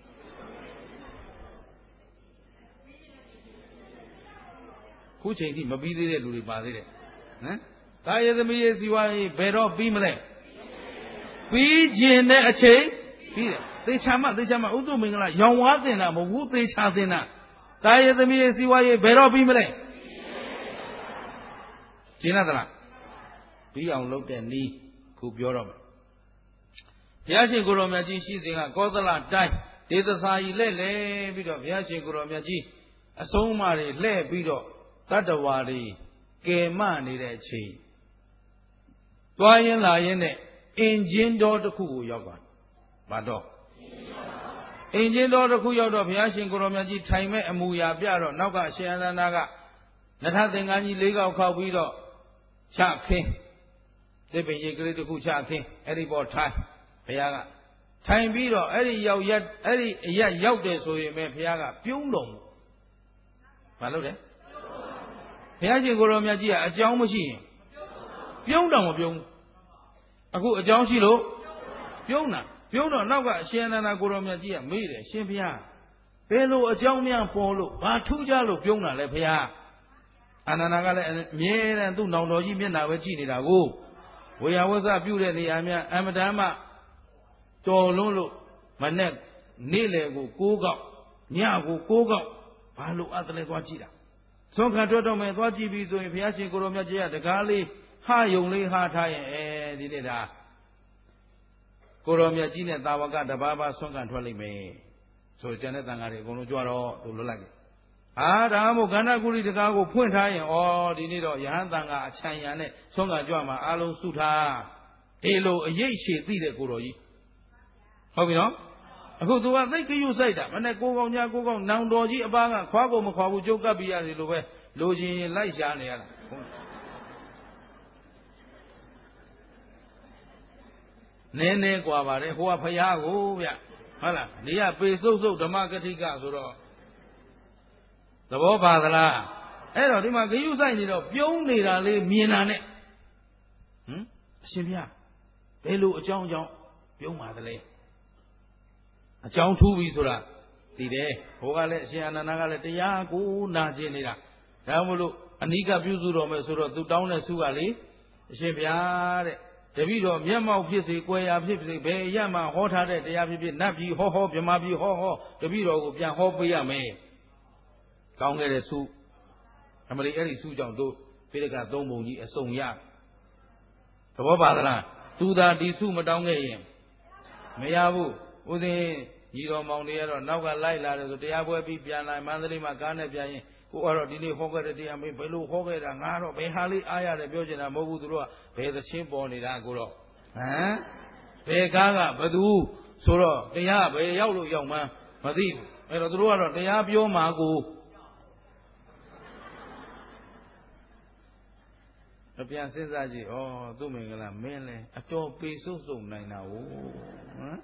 ခုချိန်ထိမပြီးသေးတဲ့လူတွေပါသေးတယ်ဟမ်တာရည်သမီးစီးပွားရေးဘယ်တော့ပြီးမလဲပြီးခြင်းတဲ့အချိန်ပြီးတယ်သေချာမှသေချာမှဥဒ္ဓမင်္ဂလာရောင်ဝါးတင်တာမဟုတ်ဘူးသေချာတင်တာတာရသမီးရဲ့စီဝါရေးဘယ်တော့ပြီးမလဲရှင်းလားသလားပြီးအောင်လုပ်တဲ့နီးခုပြောတော့မယ်ဘုရားရှင်ကိုရောမြတ်ကြီးရှိစဉ်ကကောသလတိုင်းဒေသစာကြီးလက်လဲပြီးတော့ဘုရားရှင်ကိုရောမြတ်ကြီးအဆုံးအမတွေလှဲ့ပြီးတော့တတ္တဝါတွေကယ်မနေတဲ့အချိန်သွားရင်လာရင်နဲ့အင်ဂျင်တော်တစ်ခုကိုရောက်သွားဘာတော့အင်ဂျင်တော်တစ်ခုရောက်တော့ဘုရားရှင်ကိုရောမြတ်ကြီးထိုင်မဲ့အမူအရာပြတော့နောက်ကအရှင်အနန္ဒာကနထသင်္ကန်းကြီးလေးကောက်ခောက်ပြီးတော့ချခင်းဒီပင်ရိတ်ကလေးတစ်ခုချခင်းအဲ့ဒီပေါ်ထိုင်ဘုရားကထိုင်ပြီးတော့အဲ့ဒီရောက်ရက်အဲ့ဒီအရက်ရောက်တယ်ဆိုရင်ပဲဘုရားကပြုံးတော်မူမလုပ်တယ်ဘုရားရှင်ကိုရောမြတ်ကြီးကအကြောင်းမရှိရင်ပြုံးတော်မပြုံးအခုအကြောင်းရှိလို့ပြုံးတာပြုံးတော့နောက်ကအရှင်အနန္ဒာကိုရောမြတ်ကြီးကမေးတယ်ရှင်ဘုရားဘယ်လိုအကြောင်းများပေါ်လို့ဘာထူးကြလို့ပြုံးတာလဲဘုရားအနန္ဒာကလည်းအမြဲတမ်းသူ့နောင်တော်ကြီးမျက်နှာပဲကြည့်နေတာကိုဝေယဝဆပြုတဲ့နေရာများအမတန်မှတော်လွန်းလို့မနဲ့နေ့လေကိုကိုးကောက်ညကိုကိုးကောက်ဘာလို့အပ်တယ်လဲသွားကြည့်တာသုံးခါတွတ်တော့မယ်သွားကြည့်ပြီဆိုရင်ဘုရားရှင်ကိုရောမြတ်ကြီးကတကားလေးဟာယုံလေးဟာထားရင်အဲဒီနေ့ဒါကိုရောမြတ်ကြီးနဲ့တာဝကတပါးပါဆွမ်းခံထွက်လိမ့်မယ်ဆိုကျန်တဲ့တန်ဃာတွေအကုန်လုံးကြွတော့သူလွတ်လိုက်တယ်ဟာဒါမှမဟုတ်ကန္နာကုလိတကားကိုဖွင့်ထားရင်ဩဒီနေ့တော့ယဟန်တန်ဃာအချမ်းရံနဲ့ဆွမ်းခံကြွမှာအားလုံးစုထားအေလိုအရေးရှည်သိတဲ့ကိုတော်ကြီးဟုတ်ပြီနော်အခုသူကသိကယူဆိုင်တာမနဲ့ကိုကောင်ညာကိုကောင်နောင်တော်ကြီးအပားကခွားကုန်မခွာဘူးကြုတ်ကပ်ပြီးရတယ်လို့ပဲလိုချင်လိုက်ရှာနေရတာနည်းနည်းกว่าပါတယ်ဟိုကဖရာကိုဗျဟုတ်လားဒီကပေစုပ်စုပ်ဓမ္မကတိကဆိုတော့သဘောပါသလားအဲ့တော့ဒီမှာဂယုဆိုင်နေတော့ပြုံးနေတာလေးမြင်တာနဲ့ဟမ်အရှင်ဘုရားဘယ်လိုအကြောင်းအကြောင်းပြုံးပါသလဲအကြောင်းထူးပြီဆိုတာသိတယ်ဟိုကလည်းအရှင်အာနန္ဒာကလည်းတရားကိုနာကျင်နေတာဒါမှမဟုတ်အနိကပြုစုတော်မယ်ဆိုတော့သူတောင်းတဲ့ဆုကလေအရှင်ဘုရားတဲ့တပည့်တော်မျက်မှောက်ဖြစ်စေ၊ကွယ်ရာဖြစ်စေဘယ်ရမှဟောထားတဲ့တရားဖြစ်ဖြစ်နတ်ပြည်ဟောဟောဗြဟ္မာပြည်ဟောဟောတပည့်တော်ကိုပြန်ဟောပေးရမယ်။ကောင်းခဲ့တဲ့ဆုအမလီအဲ့ဒီဆုကြောင့်တို့ပိဋကသုံးပုံကြီးအစုံရသဘောပါသလားသူသာဒီဆုမတောင်းခဲ့ရင်မရဘူးဦးဇင်းညီတော်မောင်တွေကတော့နောက်ကလိုက်လာတယ်ဆိုတရားပွဲပြီးပြန်လာမန္တလေးမှာကားနဲ့ပြန်ရင်ကိုကတော့ဒီနေ့ဟောခဲ့တဲ့တရားမေးဘယ်လိုဟောခဲ့တာငါတော့ဘယ်ဟာလေးအားရတယ်ပြောချင်တာမဟုတ်ဘူးသူတို့ကဘယ်သချင်းပေါ်နေတာကိုတော့ဟမ်ဘယ်ကားကဘသူဆိုတော့တရားဘယ်ရောက်လို့ရောက်မှန်းမသိဘူးအဲ့တော့သူတို့ကတော့တရားပြောမှာကိုအပြန်စဉ်းစားကြည့်ဩသူ့မင်္ဂလာမင်းလဲအတော်ပေစုပ်စုံနိုင်တာဟုတ်ဟမ်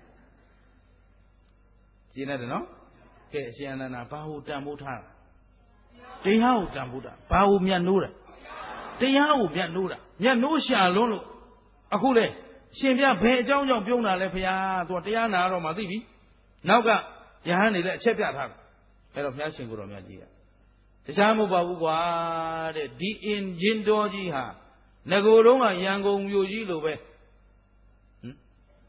ကျင်းတယ်နော်ကဲအရှင်အနန္ဒာဘာဟုတန်ဖိုးထားတရားကိုတန်ဖိုးတာဘာကိုမြတ်နိုးတာတရားကိုမြတ်နိုးတာမြတ်နိုးရှာလွန်းလို့အခုလေရှင်ပြဘယ်အကြောင်းကြောင့်ပြုံးတာလဲဖရာသူတရားနာတော့မှသိပြီနောက်ကယဟန်နေလည်းအချက်ပြထားတယ်အဲ့တော့ဘုရားရှင်ကိုယ်တော်မြတ်ကြီးကတရားမဟုတ်ပါဘူးကွာတဲ့ဒီအင်ဂျင်တော်ကြီးဟာငကိုယ်တုံးကရန်ကုန်မြို့ကြီးလိုပဲဟင်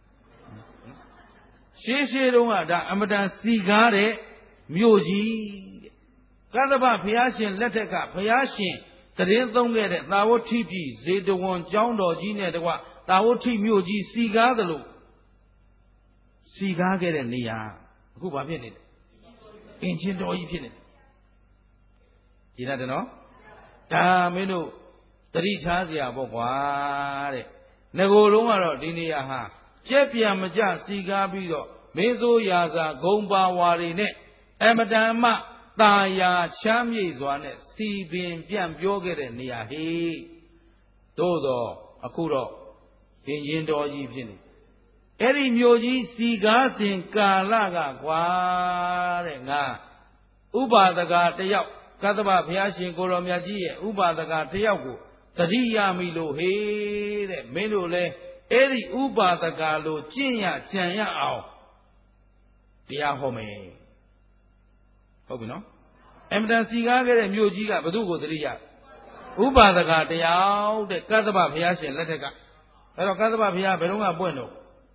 ရှေးရှေးတုန်းကဒါအမတန်စီကားတဲ့မြို့ကြီးကသဗ္ဗဘုရားရှင်လက်ထက်ကဘုရားရှင်တရင်သုံးခဲ့တဲ့သာဝတိပြည်ဇေတဝန်ကျောင်းတော်ကြီးနဲ့တကွသာဝတိမြို့ကြီးစီကားသလိုစီကားခဲ့တဲ့နေရာအခုဘာဖြစ်နေလဲအင်ချင်းတော်ကြီးဖြစ်နေတယ်ကြည်ရတယ်နော်ဒါမင်းတို့တတိချားစရာပေါ့ကွာတဲ့ငကိုယ်လုံးကတော့ဒီနေရာဟာကျက်ပြန်မကြစီကားပြီးတော့မင်းစိုးရာစာဂုံပါဝါတွေနဲ့အမတန်မှตาယာချမ်းမြေ့စွာနဲ့စီပင်ပြန့်ပြောခဲ့တဲ့နေရာဟေ့သို့တော့အခုတော့အင်ရင်တော်ကြီးဖြစ်နေအဲ့ဒီမြို့ကြီးစီကားစဉ်ကာလကကွာတဲ့ငါဥပါဒကတယောက်ကသဗ္ဗဘုရားရှင်ကိုရောမြတ်ကြီးရဲ့ဥပါဒကတယောက်ကိုတတိယမိလို့ဟေးတဲ့မင်းတို့လဲအဲ့ဒီဥပါဒကလို့ကျင့်ရကြံရအောင်တရားဟောမယ်ဟုတ်ပြီနော်အမတန်စီကားခဲ့တဲ့မြို့ကြီးကဘု து ကိုတတိယဥပါဒကတယောက်တဲ့ကသဗ္ဗဘုရားရှင်လက်ထက်ကအဲ့တော့ကသဗ္ဗဘုရားဘယ်တော့မှပွင့်တော့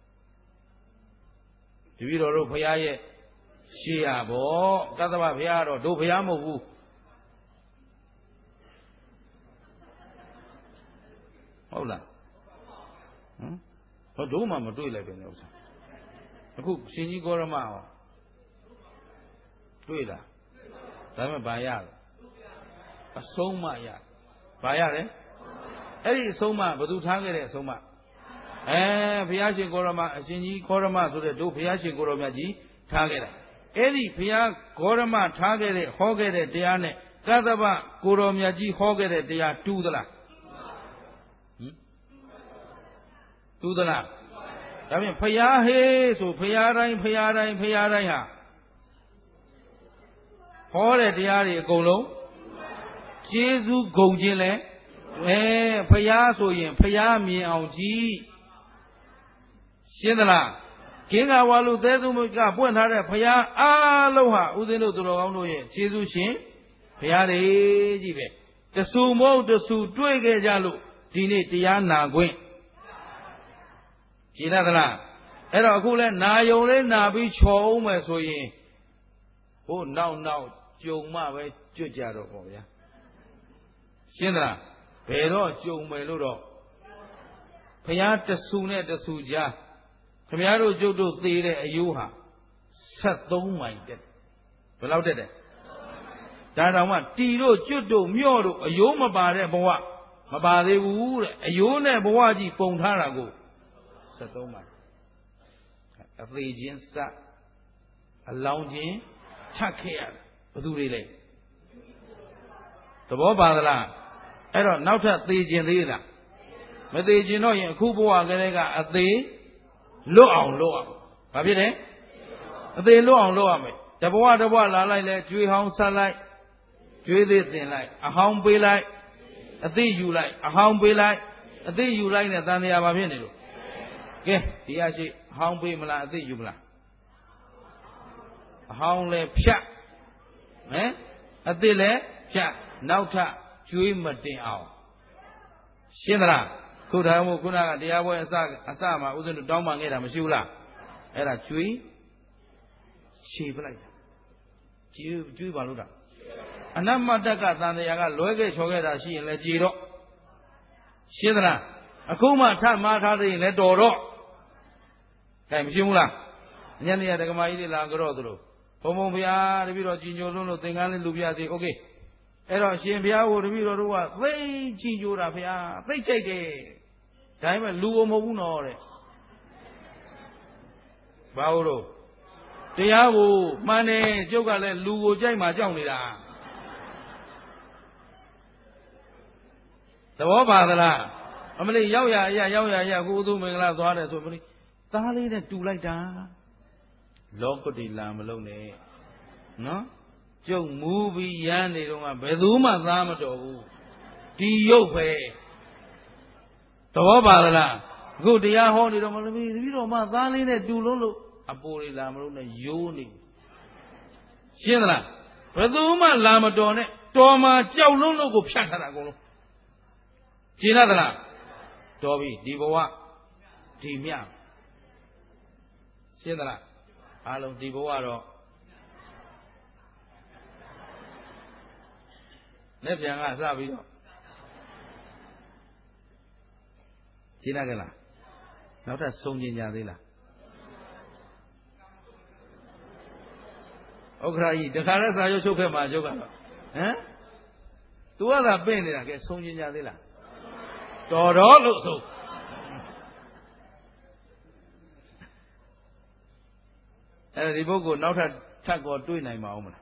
တပည့်တော်တို့ဘုရားရဲ့ရှေ့ရပေါ့ကသဗ္ဗဘုရားတော့တို့ဘုရားမဟုတ်ဘူးဟုတ်လားဟမ်ဟောတို့မှမတွေ့လိုက်ပဲဥစ္စာအခုရှင်ကြီးကောရမဟောတွေ့လားဒါပေမဲ့ဘာရလဲအဆုံးမရဘာရတယ်အဲ့ဒီအဆုံးမဘယ်သူထားခဲ့တဲ့အဆုံးမအဲဘုရားရှင်ကိုရမအရှင်ကြီးကောရမဆိုတဲ့တို့ဘုရားရှင်ကိုရမကြီးထားခဲ့တာအဲ့ဒီဘုရားကောရမထားခဲ့တဲ့ဟောခဲ့တဲ့တရားနဲ့ကသဗ္ဗကိုရောမြတ်ကြီးဟောခဲ့တဲ့တရားတူသလားဟင်တူသလားဒါဖြင့်ဘုရားဟေးဆိုဘုရားတိုင်းဘုရားတိုင်းဘုရားတိုင်းဟာဟောတဲ့တရားတွေအကုန်လုံးကျေးဇူးဂုဏ်ခြင်းလဲအဲဘုရားဆိုရင်ဘုရားမြင်အောင်ကြည့်ရှင်းသလားကင်းကဝါလူသဲသူမကပွင့်ထားတဲ့ဘုရားအားလုံးဟာဥစဉ်တို့သူတော်ကောင်းတို့ရဲ့ကျေးဇူးရှင်ဘုရားတွေကြီးပဲတဆူမဟုတ်တဆူတွေ့ခဲ့ကြလို့ဒီနေ့တရားနာခွင့်ရှင်းသလားအဲ့တော့အခုလဲနာယုံလေးနာပြီးချော်အောင်မယ်ဆိုရင်ဟိုနောက်နောက်ကြုံမှပဲကြွကြတော့ပေါ့ဗျာရှင်းသလားဘယ်တော့ကြုံမယ်လို့တော့ဘုရားတဆူနဲ့တဆူကြားခင်ဗျားတို့ကျုပ်တို့သေတဲ့အယိုးဟာဆက်သုံးမိုင်တက်ဘယ်လောက်တက်တယ်ဒါတောင်မှတီတို့ကျွတ်တို့မြော့တို့အယိုးမပါတဲ့ဘဝမပါသေးဘူးတဲ့အယိုးနဲ့ဘဝကြီးပုံထားတာကိုဆက်သုံးမိုင်အသေးချင်းစအလောင်းချင်းထပ်ခဲ့ရဘယ်သူတွေလဲသဘောပါသလားအဲ့တော့နောက်ထပ်သေခြင်းသေးလားမသေးခြင်းတော့ရင်အခုဘဝကလေးကအသေးလွတ်အောင်လုပ်အောင်ဘာဖြစ်လဲအသေးလွတ်အောင်လုပ်ရမယ်တဘဝတဘဝလာလိုက်လဲကျွေးဟောင်းဆက်လိုက်ကျွေးသေးတင်လိုက်အဟောင်းပေးလိုက်အသိယူလိုက်အဟောင်းပေးလိုက်အသိယူလိုက်နဲ့တန်တရားဘာဖြစ်နေလို့ကဲဒီရရှိအဟောင်းပေးမလားအသိယူမလားအဟောင်းလဲဖြတ်ဟမ်အသိလဲဖြတ်နောက်ထပ်ကျွေးမတင်အောင်ရှင်းသလားခုဒါမှမဟုတ်ခုနကတရားပွဲအစအစမှာဥစဉ်တို့တောင်းပန်ခဲ့တာမရှိဘူးလားအဲ့ဒါကျွေးရှည်ပလိုက်တာကျွေးကျွေးပါလို့တာအနမ္မတကသံတရားကလွဲခဲ့ချော်ခဲ့တာရှိရင်လည်းကြည်တော့ရှင်းသလားအခုမှထမှားထားတဲ့ရင်လည်းတော်တော့ဟဲ့မရှင်းဘူးလားညနေရဒကမာကြီးတွေလာကြတော့သူတို့ဘုံဘုံဘုရားတပည့်တော်ကြည်ညိုလွန်းလို့သင်္ကန်းလေးလူပြသေးโอเคအဲ့တော့ရှင်ဘုရားကိုတပည့်တော်တို့ကသိကြည်ညိုတာဘုရားသိကြိုက်တယ်ဒါပေမဲ့လူကိုမဟုတ်ဘူးနော်တဲ့ဘာလို့လို့တရားကိုမှန်တယ်ကျုပ်ကလည်းလူကိုကြိုက်မှကြောက်နေတာသဘောပါသလားအမလေးရောက်ရအရရောက်ရအရကိုဥသူမင်္ဂလာသွားတယ်ဆိုမလေးသားလေးနဲ့တူလိုက်တာလောကတိလာမလုံးနဲ့နော်ကျုပ်မူပြီးရမ်းနေတော့ကဘယ်သူမှသားမတော်ဘူးဒီရုပ်ပဲသဘောပါသလားအခုတရားဟောနေတော့မလို့ပြီးပြီးတော့မှသားလေးနဲ့တူလို့လို့အပိုးလေးလာမလို့နဲ့ယိုးနေရှင်းသလားဘယ်သူမှလာမတော်နဲ့တော်မှာကြောက်လုံးလို့ကိုဖြတ်ထားတာအကုန်လုံးရှင်းသလားတော်ပြီဒီဘဝဒီမြရှင်းသလားအားလုံးဒီဘဝတော့လက်ပြန်ကစပြီးတော့ရှင်းကြလားနောက်ထပ်ဆုံးကျင်ကြသေးလားဥက္ခရာကြီးတခါလဲစာရုပ်ချုပ်ခဲ့မှာချုပ်ကတော့ဟမ်သူကသာပြင့်နေတာကဲဆုံးကျင်ကြသေးလားတော်တော်လို့ဆုံးအဲ့ဒီပုဂ္ဂိုလ်နောက်ထပ်ထပ်ကောတွေးနိုင်မှာအောင်မလား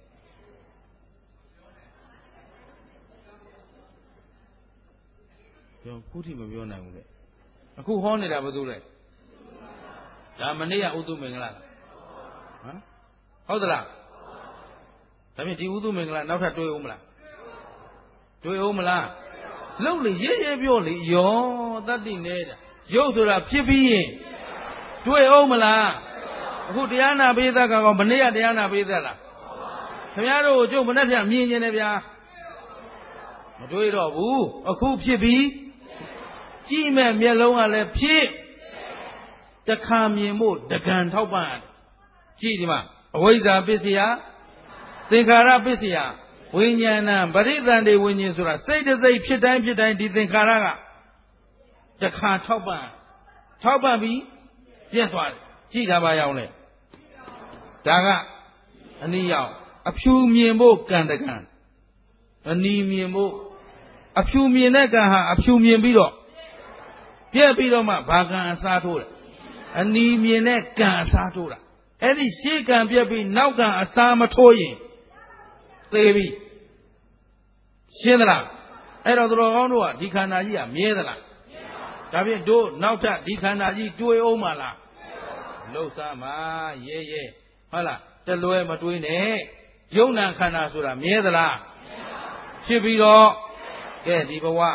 ပြောခုထိမပြောနိုင်ဘူးလေအခုဟောနေတာဘာလို့လဲဒါမနေ့ကဥဒုမင်္ဂလာဟမ်ဟုတ်သလားဒါဖြင့်ဒီဥဒုမင်္ဂလာနောက်ထပ်တွေးဦးမလားတွေးဦးမလားလှုပ်လေရေးရေးပြောလေယောတတ္တိနေတာရုပ်ဆိုတာဖြစ်ပြီးရင်တွေးဦးမလားအခုတရားနာပေးသက်ကောင်မနေ့ကတရားနာပေးသက်လားခင်ဗျားတို့ကျုပ်မနဲ့ပြမြင်နေတယ်ဗျာမတွေးတော့ဘူးအခုဖြစ်ပြီးကြည့်မဲ့မျက်လုံးကလည်းဖြစ်တခါမြင်ဖို့တကံထောက်ပံ့ကြည့်ဒီမှာအဝိဇ္ဇာပစ္စယသင်္ခါရပစ္စယဝိညာဏပရိသန္တိဝိညာဉ်ဆိုတာစိတ်တစ်စိတ်ဖြစ်တိုင်းဖြစ်တိုင်းဒီသင်္ခါရကတခါထောက်ပံ့ထောက်ပံ့ပြီးပြတ်သွားတယ်ကြည့်တာပါရောက်လေဒါကအနည်းရောက်အဖြူမြင်ဖို့ကံတကံအနီးမြင်ဖို့အဖြူမြင်တဲ့ကံဟာအဖြူမြင်ပြီးတော့ပြက်ပြီးတော့မှဘာကံအစားထိုးတယ်အနီးမြင်တဲ့ကံအစားထိုးတာအဲ့ဒီရှေ့ကံပြက်ပြီးနောက်ကံအစားမထိုးရင်သေပြီရှင်းသလားအဲ့တော့သူတော်ကောင်းတို့ကဒီခန္ဓာကြီးကမြဲသလားဒါဖြင့်တို့နောက်ထပ်ဒီခန္ဓာကြီးတွေးအောင်မလားလှုပ်ရှားမှာရဲရဲဟုတ်လားတလွဲမတွေးနဲ့ယုံနာခန္ဓာဆိုတာမြဲသလားဖြစ်ပြီးတော့ကဲဒီဘဝ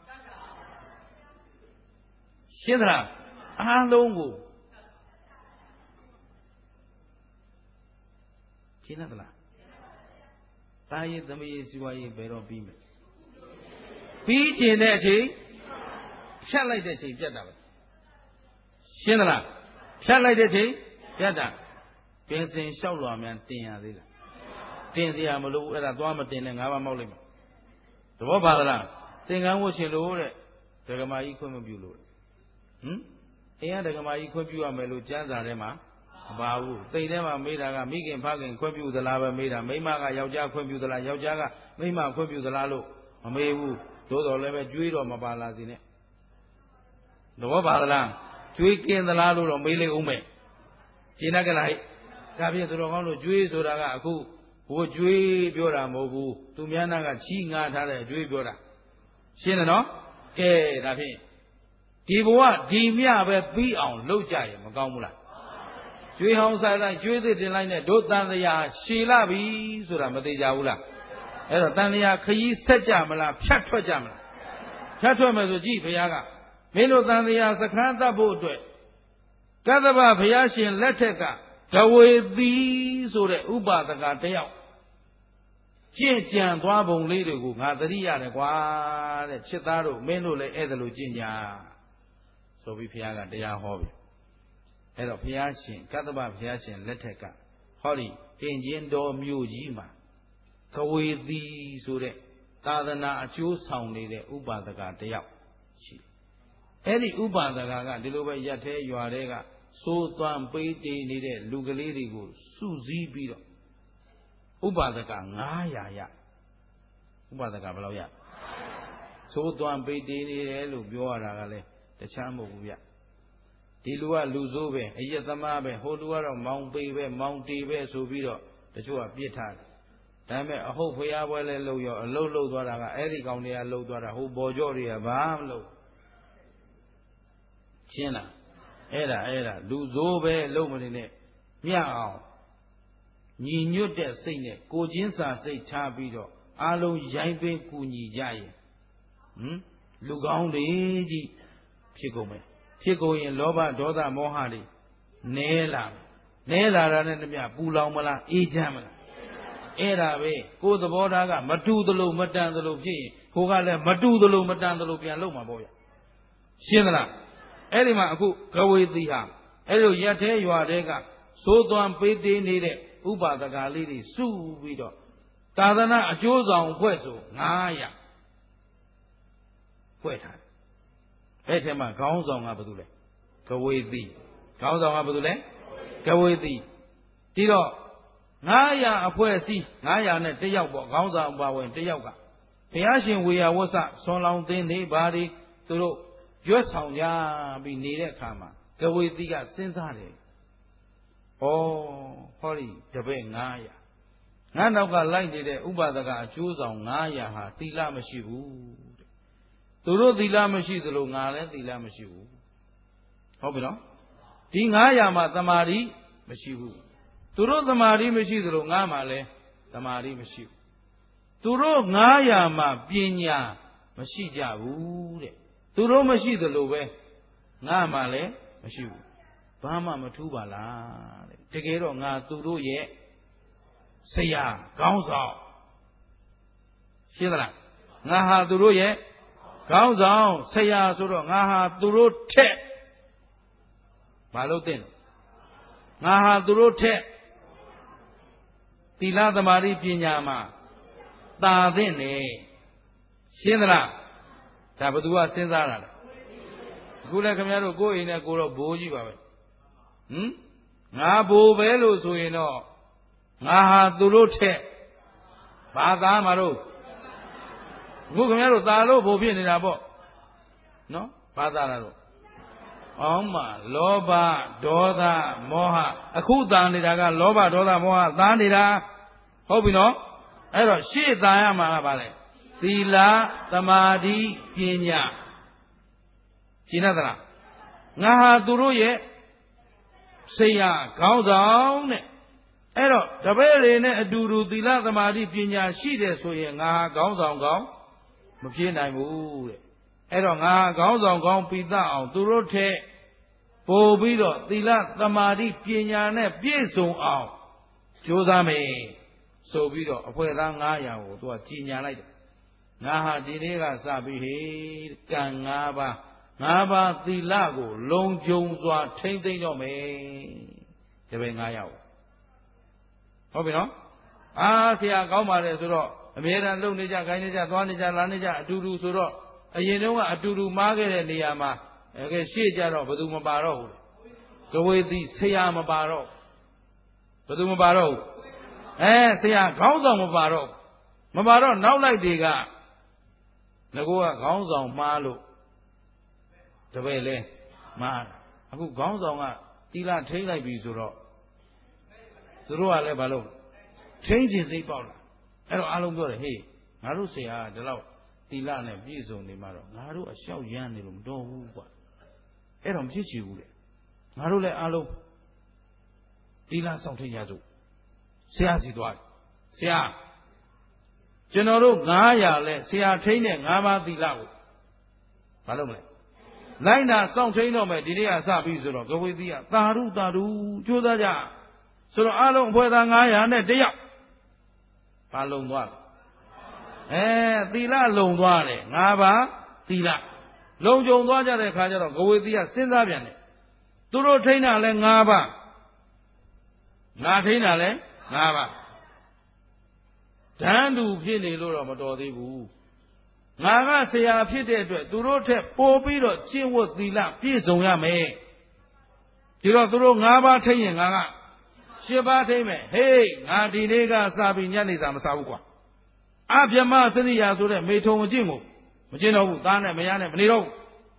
ရှင်းသလားအားလုံးကိုရှင်းသလားတာရေးသမီးရေးစီဝါရေးဘယ်တော့ပြီးမလဲပြီးကျင်တဲ့အချိန်ဖြတ်လိုက်တဲ့အချိန်ပြတ်တာပဲရှင်းသလားဖြတ်လိုက်တဲ့အချိန်ပြတ်တာပင်စင်လျှောက်လွှာများတင်ရသေးလားတင်စရာမလိုဘူးအဲ့ဒါသွားမတင်နဲ့ငါးပါးမောက်လိုက်မှာသဘောပါသလားသင်္ကန်းဝတ်ရှင်လို့တဲ့ဒကမာကြီးခွင့်မပြုလို့ဟမ်အင်းကဒကမာကြီးခွင့်ပြုရမယ်လို့ကျမ်းစာထဲမှာမပါဘူးသိတဲ့မှာမေးတာကမိခင်ဖခင်ခွင့်ပြုသလားပဲမေးတာမိမကယောက်ျားခွင့်ပြုသလားယောက်ျားကမိမခွင့်ပြုသလားလို့မမေးဘူးသို့တော်လည်းပဲကြွေးတော့မပါလာစေနဲ့သဘောပါသလားကြွေးกินသလားလို့တော့မေးလိုက်ဦးမယ်ရှင်းတတ်ကြလားဟဲ့ဒါဖြင့်သူတော်ကောင်းတို့ကြွေးဆိုတာကအခုဘိုးကြွေးပြောတာမဟုတ်ဘူးသူများနာကချီးငါထားတဲ့အကြွေးပြောတာရှင်းတယ်နော်ကဲဒါဖြင့်ဒီဘဝဒီမြပဲပြီးအောင်လုပ်ကြရင်မကောင်းဘူးလားကျွေးဟောင်းဆိုင်လိုက်ကျွေးသစ်တင်လိုက်နဲ့တို့တန်တရားရှည်လာပြီဆိုတာမသေးကြဘူးလားအဲ့တော့တန်တရားခရီးဆက်ကြမလားဖြတ်ထွက်ကြမလားဖြတ်ထွက်မယ်ဆိုကြည့်ဘုရားကမင်းတို့တန်တရားစခန်းတတ်ဖို့အတွက်ကသဗ္ဗဘုရားရှင်လက်ထက်ကဒဝေသီဆိုတဲ့ဥပါဒကတယောက်ကျင့်ကြံသွားပုံလေးတွေကိုငါသတိရတယ်ကွာတဲ့ချစ်သားတို့မင်းတို့လည်းအဲ့ဒါလိုကျင့်ကြဆိုပြီးဘုရားကတရားဟောပြီအဲ့တော့ဘုရားရှင်ကသဗ္ဗဘုရားရှင်လက်ထက်ကဟောဒီအင်ဂျင်တော်မြို့ကြီးမှာဒဝေသီဆိုတဲ့သာသနာအကျိုးဆောင်နေတဲ့ဥပါဒကတယောက်ရှိအဲ့ဒီဥပါဒကကဒီလိုပဲရက်သေးရွာတဲ့ကစိုးသွမ်းပေးတည်နေတဲ့လူကလေးတွေကိုစုစည်းပြီးတော့ဥပါဒကငါးရာရဥပါဒကဘယ်လောက်ရစိုးသွမ်းပေးတည်နေတယ်လို့ပြောရတာကလည်းတခြားမဟုတ်ဘူးဗျဒီလူကလူဆိုးပဲအယက်သမားပဲဟိုလူကတော့မောင်ပေပဲမောင်တီပဲဆိုပြီးတော့တချို့ကပြစ်ထားတယ်ဒါပေမဲ့အဟုတ်ဖျားပွဲလဲလှုပ်ရောအလုတ်လှုပ်သွားတာကအဲ့ဒီကောင်တွေကလှုပ်သွားတာဟိုဘော်ကြော့တွေကဘာမလှုပ်ရှင်းလားအဲ့ဒါအဲ့ဒါလူဆိုးပဲလှုပ်မနေနဲ့မြတ်အောင်ညီညွတ်တဲ့စိတ်နဲ့ကိုချင်းစာစိတ်ထားပြီးတော့အားလုံးရိုင်းပင်းကူညီကြရင်ဟမ်လူကောင်းတွေကြီးဖြစ်ကုန်မယ်ဖြစ်ကုန်ရင်လောဘဒေါသမောဟတွေနဲလာနဲလာတာနဲ့တည်းပူလောင်မလားအေးချမ်းမလားအဲ့ဒါပဲကိုယ်သဘောထားကမတူသလိုမတန်သလိုဖြစ်ရင်ကိုကလည်းမတူသလိုမတန်သလိုပြန်လုပ်မှာပေါ့ဗျရှင်းသလားအဲ့ဒီမှာအခုကဝေသီဟာအဲ့လိုရက်သေးရွာတဲ့ကသိုးသွမ်းပေးသေးနေတဲ့ဥပါဒကလေးတွေစုပြီးတော့သာသနာအကျိုးဆောင်ဖွဲ့ဆိုငါးရာဖွဲ့ထားတယ်အဲ့ထဲမှာခေါင်းဆောင်ကဘာလို့လဲကဝေသီခေါင်းဆောင်ကဘာလို့လဲကဝေသီဒီတော့ငါးရာအဖွဲ့အစည်းငါးရာနဲ့တယောက်ပေါ့ခေါင်းဆောင်ပါဝင်တယောက်ကဘုရားရှင်ဝေယဝဆဆွန်လောင်သင်းနေပါဒီသူတို့ရွတ်ဆောင်ကြပြီးနေတဲ့အခါမှာကဝေသီကစဉ်းစားတယ်ဩဟောဒီတပည့်ငါးရာငါနောက်ကလိုက်နေတဲ့ဥပါဒကအကျိုးဆောင်ငါးရာဟာသီလမရှိဘူးတဲ့သူတို့သီလမရှိသလိုငါလည်းသီလမရှိဘူးဟုတ်ပြီနော်ဒီငါးရာမှာသမာဓိမရှိဘူးသူတို့သမာဓိမရှိသလိုငါမှလည်းသမာဓိမရှိဘူးသူတို့ငါးရာမှာပညာမရှိကြဘူးတဲ့သူတို့မရှိသလိုပဲငါမှလည်းမရှိဘူးဘာမှမထူးပါလားတဲ့တကယ်တော့ငါသူတို့ရဲ့ဆရာခေါင်းဆောင်ရှင်းသလားငါဟာသူတို့ရဲ့ခေါင်းဆောင်ဆရာဆိုတော့ငါဟာသူတို့ထက်မလုပ်တဲ့ငါဟာသူတို့ထက်သီလသမာဓိပညာမှာသာသင့်နေရှင်းသလားဒါဘယ်သူကစဉ်းစားတာလဲအခုလည်းခင်ဗျားတို့ကိုယ်အိမ်နဲ့ကိုယ်တော့ဘိုးကြီးပါပဲဟမ်ငါဘိုးပဲလို့ဆိုရင်တော့ငါဟာသူတို့ထက်ဘာသားမှာတော့အခုခင်ဗျားတို့ตาလို့ဘိုးဖြစ်နေတာပေါ့နော်ဘာသားလားတော့အောင်မလောဘဒေါသမောဟအခုตาနေတာကလောဘဒေါသမောဟตาနေတာဟုတ်ပြီနော်အဲ့တော့ရှေ့ตาရမှာကဘာလဲသီလသမာဓိပညာရှင်းသလားငါဟာသူတို့ရဲ့ဆရာခေါင်းဆောင်တဲ့အဲ့တော့တပည့်တွေနဲ့အတူတူသီလသမာဓိပညာရှိတယ်ဆိုရင်ငါဟာခေါင်းဆောင်ကောင်းမဖြစ်နိုင်ဘူးတဲ့အဲ့တော့ငါဟာခေါင်းဆောင်ကောင်းပိသအောင်သူတို့ထက်ပို့ပြီးတော့သီလသမာဓိပညာနဲ့ပြည့်စုံအောင်ကြိုးစားမယ်ဆိုပြီးတော့အဖွဲ့သားငါးရာကိုသူကကြီးညာလိုက်တယ်ငါဟာဒီနေ့ကစပြီးဟေးကံငါးပါးငါးပါးသီလကိုလုံခြုံစွာထိမ့်သိမ့်တော့မယ်တပည့်ငါးရာဟုတ်ပြီနော်အာဆရာကောင်းပါလေဆိုတော့အမြဲတမ်းလုံနေကြခိုင်းနေကြသွားနေကြလာနေကြအတူတူဆိုတော့အရင်တုန်းကအတူတူမားခဲ့တဲ့နေရာမှာအဲကဲရှေ့ကြတော့ဘယ်သူမပါတော့ဘူးကဝေသီဆရာမပါတော့ဘယ်သူမပါတော့ဘူးအဲဆရာခေါင်းဆောင်မပါတော့မပါတော့နောက်လိုက်တွေကငကိုကခေါင်းဆောင်မှားလို့တပည့်လဲမှားအခုခေါင်းဆောင်ကတီလာထိမ့်လိုက်ပြီဆိုတော့သူတို့ကလည်းဘာလို့ထိမ့်ခြင်းစိတ်ပေါက်လာအဲ့တော့အားလုံးပြောတယ်ဟေးငါတို့ဆရာကဒီလောက်တီလာနဲ့ပြည့်စုံနေမှာတော့ငါတို့အလျှောက်ရမ်းနေလို့မတော်ဘူးကွာအဲ့တော့မဖြစ်ချင်ဘူးလေငါတို့လည်းအားလုံးသီလစောင့်ထိန်ကြစို့ဆရာစီသွားတယ်ဆရာကျွန်တော်တို့nine hundredလဲဆရာထိန်တဲ့nineပါးသီလကိုမလုပ်မလဲလိုက်နာစောင့်ထိန်တော့မယ်ဒီနေ့ကစပြီဆိုတော့ကဝေသီကသာဓုသာဓုကြိုးစားကြဆိုတော့အားလုံးအဖွဲ့သားnine hundredနဲ့တယောက်ဘာလုံသွားလဲအဲသီလလုံသွားတယ်nineပါးသီလလုံကြုံသွားကြတဲ့ခါကျတော့ကဝေသီကစဉ်းစားပြန်တယ်သူတို့ထိန်းတာလဲnineပါးငါထိန်းတာလဲnineပါးဓာန်တူဖြစ်နေလို့တော့မတော်သေးဘူးငါကဆရာဖြစ်တဲ့အတွက်သူတို့ထက်ပိုပြီးတော့ကျင့်ဝတ်သီလပြည့်စုံရမယ်ဒီတော့သူတို့nineပါးထိန်းရင်ငါကeightပါးထိန်းမယ်ဟေးငါဒီနေ့ကစပြီးညနေစာမစားဘူးကွာအပြမစရိယာဆိုတဲ့မေထုံအကျင့်ကိုမကျင့်တော့ဘူးသားနဲ့မယားနဲ့မနေတော့ဘူး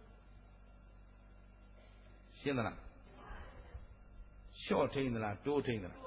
ရှင်းသလားရှော့ထိန်သလားတိုးထိန်သလား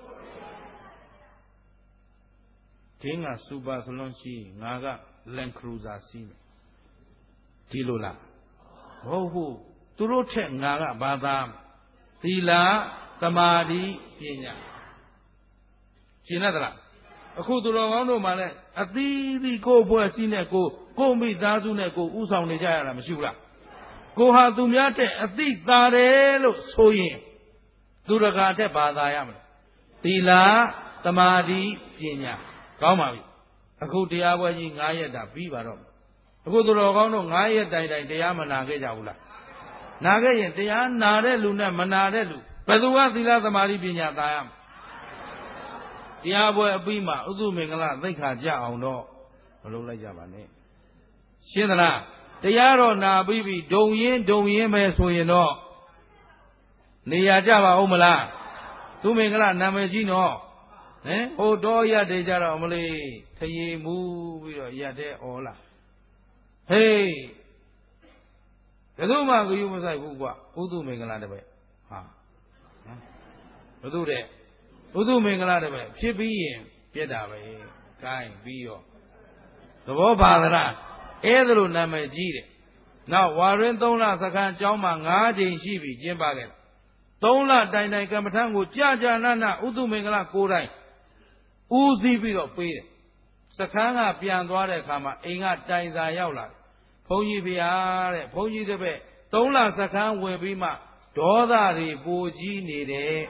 ဒင်းကစူပါစလွန်ရှိငါကလန်ခရူဇာစီးမယ်ဒီလိုလားမဟုတ်ဘူးသူတို့ထက်ငါကဘာသာသီလသမာဓိပညာရှင်းသလားအခုသူတော်ကောင်းတို့မှလည်းအသီးသီးကိုယ်ဖွဲ့စည်းနဲ့ကိုကိုမိသားစုနဲ့ကိုဥဆောင်နေကြရတာမရှိဘူးလားကိုဟာသူများတဲ့အသီးသာတယ်လို့ဆိုရင်သူတကာထက်ဘာသာရမလဲသီလသမာဓိပညာကောင်းပါပြီအခုတရားပွဲကြီးnineရက်တာပြီးပါတော့အခုသူတော်ကောင်းတို့nineရက်တိုင်တိုင်တရားမနာခဲ့ကြဘူးလားနာခဲ့ရင်တရားနာတဲ့လူနဲ့မနာတဲ့လူဘယ်သူကသီလသမာဓိပညာသာရမလဲတရားပွဲအပြီးမှာဥဒုမင်္ဂလသိက္ခာကြအောင်တော့မလုပ်လိုက်ကြပါနဲ့ရှင်းသလားတရားတော်နာပြီးပြီဒုံရင်ဒုံရင်ပဲဆိုရင်တော့နေရာကြပါဦးမလားသူမင်္ဂလနာမည်ကြီးနော်ဟင်ဟိုတော့ရတဲ့ကြတော့မလေးခရီမူပြီးတော့ရတဲ့ဩလာဟေးဘယ်သူမှဂယုမဆိုင်ဘူးကွာဥဒုမင်္ဂလတပည့်ဟာဘယ်သူတဲ့ဥဒုမင်္ဂလတပည့်ဖြစ်ပြီးရင်ပြက်တာပဲကိုင်းပြီးရောသဘောပါသလားအဲ့ဒါလိုနာမည်ကြီးတယ်နောက်ဝါရင်းသုံးလစခန်းကျောင်းမှာnineချိန်ရှိပြီကျင်းပခဲ့သုံးလတိုင်တိုင်ကမ္မထံကိုကြာကြာနာနာဥဒုမင်္ဂလကိုယ်တိုင်ဦးစီးပြီးတော့ပေးတယ်စခန်းကပြန်သွားတဲ့အခါမှာအိမ်ကတိုင်စာရောက်လာတယ်ဘုန်းကြီးဗျာတဲ့ဘုန်းကြီးတပည့်သုံးလစခန်းဝင်ပြီးမှဒေါသတွေပိုကြီးနေတယ်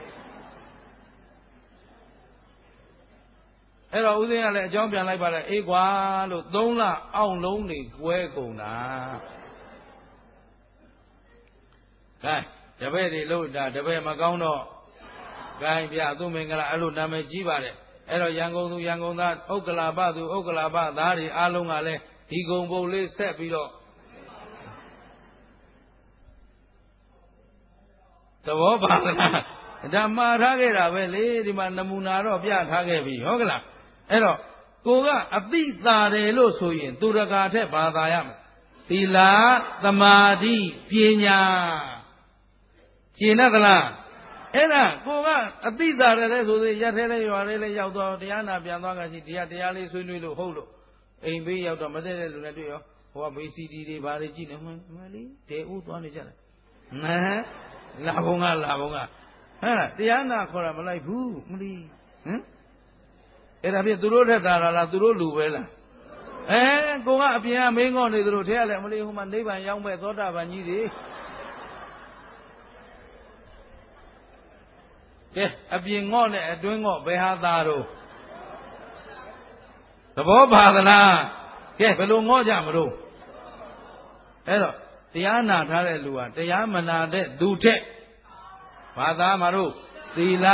အဲ့တော့ဦးဇင်းကလည်းအကြောင်းပြန်လိုက်ပါလေအေးကွာလို့သုံးလအောက်လုံးတွေကွဲကုန်တာကဲတပည့်တွေလို့ဒါတပည့်မကောင်းတော့ကဲဗျာသူမင်္ဂလာအဲ့လိုနာမည်ကြီးပါတယ်အဲ့တော့ရန်ကုန်သူရန်ကုန်သားဥက္ကလာပသူဥက္ကလာပသားတွေအားလုံးကလည်းဒီဂုံပုံလေးဆက်ပြီးတော့သဘောပါလားဒါမှားထားခဲ့တာပဲလေဒီမှာနမူနာတော့ပြထားခဲ့ပြီဟုတ်ကလားအဲ့တော့ကိုကအတိသာတယ်လို့ဆိုရင်သူတကာထက်ဘာသာရမလဲသီလသမာဓိပညာကျင့်သလားအဲ့ဒါကိုကအတိသာတယ်လဲဆိုသေးရက်ထဲလဲရွာထဲလဲရောက်တော့တရားနာပြန်သွားကရှိတရားတရားလေးဆွေးနွေးလို့ဟုတ်လို့အိမ်ဘေးရောက်တော့မတည့်တဲ့လူနဲ့တွေ့ရောဟိုကဘေးစီဒီတွေဘာတွေကြည့်နေမှမလေးတဲဦးသွားနေကြတယ်ဟမ်လာဘုံကလာဘုံကဟဲ့တရားနာခေါ်တာမလိုက်ဘူးမလီဟမ်အဲ့ဒါဖြင့်သူတို့ထက်သာလားသူတို့လူပဲလားအဲကိုကအပြင်ကမင်းငေါ့နေသူတို့ထဲကလည်းမလီဟိုမှာနိဗ္ဗာန်ရောက်မဲ့သောတာပန်ကြီးတွေကဲအပြင်ငေါ့နဲ့အတွင်းငေါ့ဘယ်ဟာသာတော့သဘောပါသလားကဲဘယ်လိုငေါ့ကြမလို့အဲ့တော့တရားနာထားတဲ့လူဟာတရားမနာတဲ့သူထက်ဘာသာမှာတော့သီလ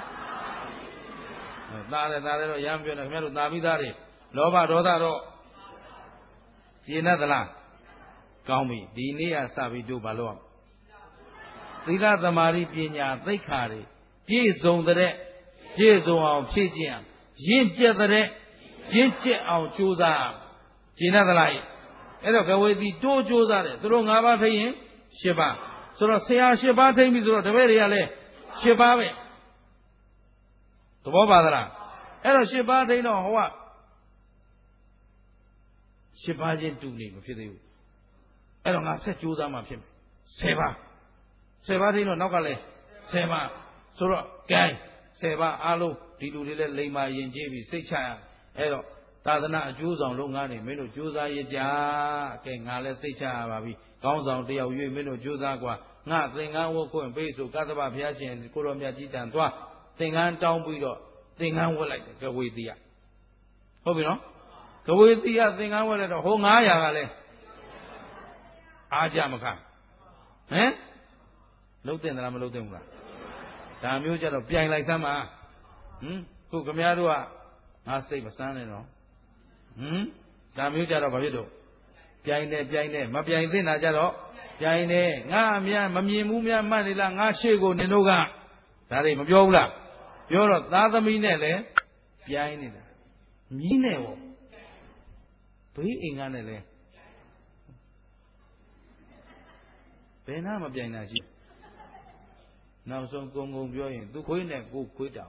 သာတယ်သာတယ်တော့ရမ်းပြောနေခင်ဗျားတို့သာပြီးသားတွေလောဘဒေါသတော့ကျင်တတ်သလားကောင်းပြီဒီနေ့ကစပြီးတို့ဘာလို့အောင်သီလသမာဓိပညာသိက္ခာတွေပြည့်စုံတဲ့ပြည့်စုံအောင်ဖြည့်ကျင့်ရင့်ကျက်တဲ့ရင့်ကျက်အောင်ကြိုးစားကျင်တတ်သလားအဲ့တော့ကဝေတိတိုးကြိုးစားတယ်သူတို့၅ပါးထိရင်၈ပါးဆိုတော့ဆရာ၈ပါးထိပြီဆိုတော့တပည့်တွေကလည်း၈ပါးပဲသဘောပါသလားအဲ့တော့၈ပါးထိတော့ဟောက၈ပါးချင်းတူနေမဖြစ်သေးဘူးအဲ့တော့ငါဆက်ကြိုးစားမှဖြစ်မယ်၁၀ပါးဆယ်ပါးထိန်းတော့နောက်ကလည်းဆယ်ပါးဆိုတော့ဂိုင်းဆယ်ပါးအားလုံးဒီလူတွေလည်းလိမ္မာယဉ်ကျေးပြီးစိတ်ချရအဲ့တော့သာသနာအကျိုးဆောင်လုပ်ငန်းတွေမင်းတို့ကြိုးစားရကြကဲငါလည်းစိတ်ချရပါပြီကောင်းဆောင်တယောက်ရွေးမင်းတို့ကြိုးစားกว่าငါသင်္ကန်းဝတ်ခွင့်ပေးဆိုကသဗ္ဗဘုရားရှင်ကိုတော်မြတ်ကြီးတန်သွားသင်္ကန်းတောင်းပြီးတော့သင်္ကန်းဝတ်လိုက်တယ်ကဝေတိယဟုတ်ပြီနော်ကဝေတိယသင်္ကန်းဝတ်လိုက်တော့ဟိုငါးရာကလည်းအားကြမခံဟမ်လှုပ်တင်သလားမလှုပ်တင်ဘူးလားဒါမျိုးကြတော့ပြိုင်လိုက်စမ်းပါဟမ်ခုခမည်းတော်ကငါစိတ်မစမ်းနဲ့နော်ဟမ်ဒါမျိုးကြတော့ဘာဖြစ်တော့ပြိုင်တယ်ပြိုင်တယ်မပြိုင်သင့်တာကြတော့ပြိုင်တယ်ငါအများမမြင်ဘူးများမှတ်နေလားငါရှေ့ကိုနင်တို့ကဒါတွေမပြောဘူးလားပြောတော့သားသမီးနဲ့လည်းပြိုင်နေတာမြင်းနဲ့ပေါ့ဘေးအိမ်ကနဲ့လည်းဘယ်နာမပြိုင်တာရှိနောက်ဆုံးကုံကုံပြောရင်သူခွေးနဲ့ကိုခွေးတောင်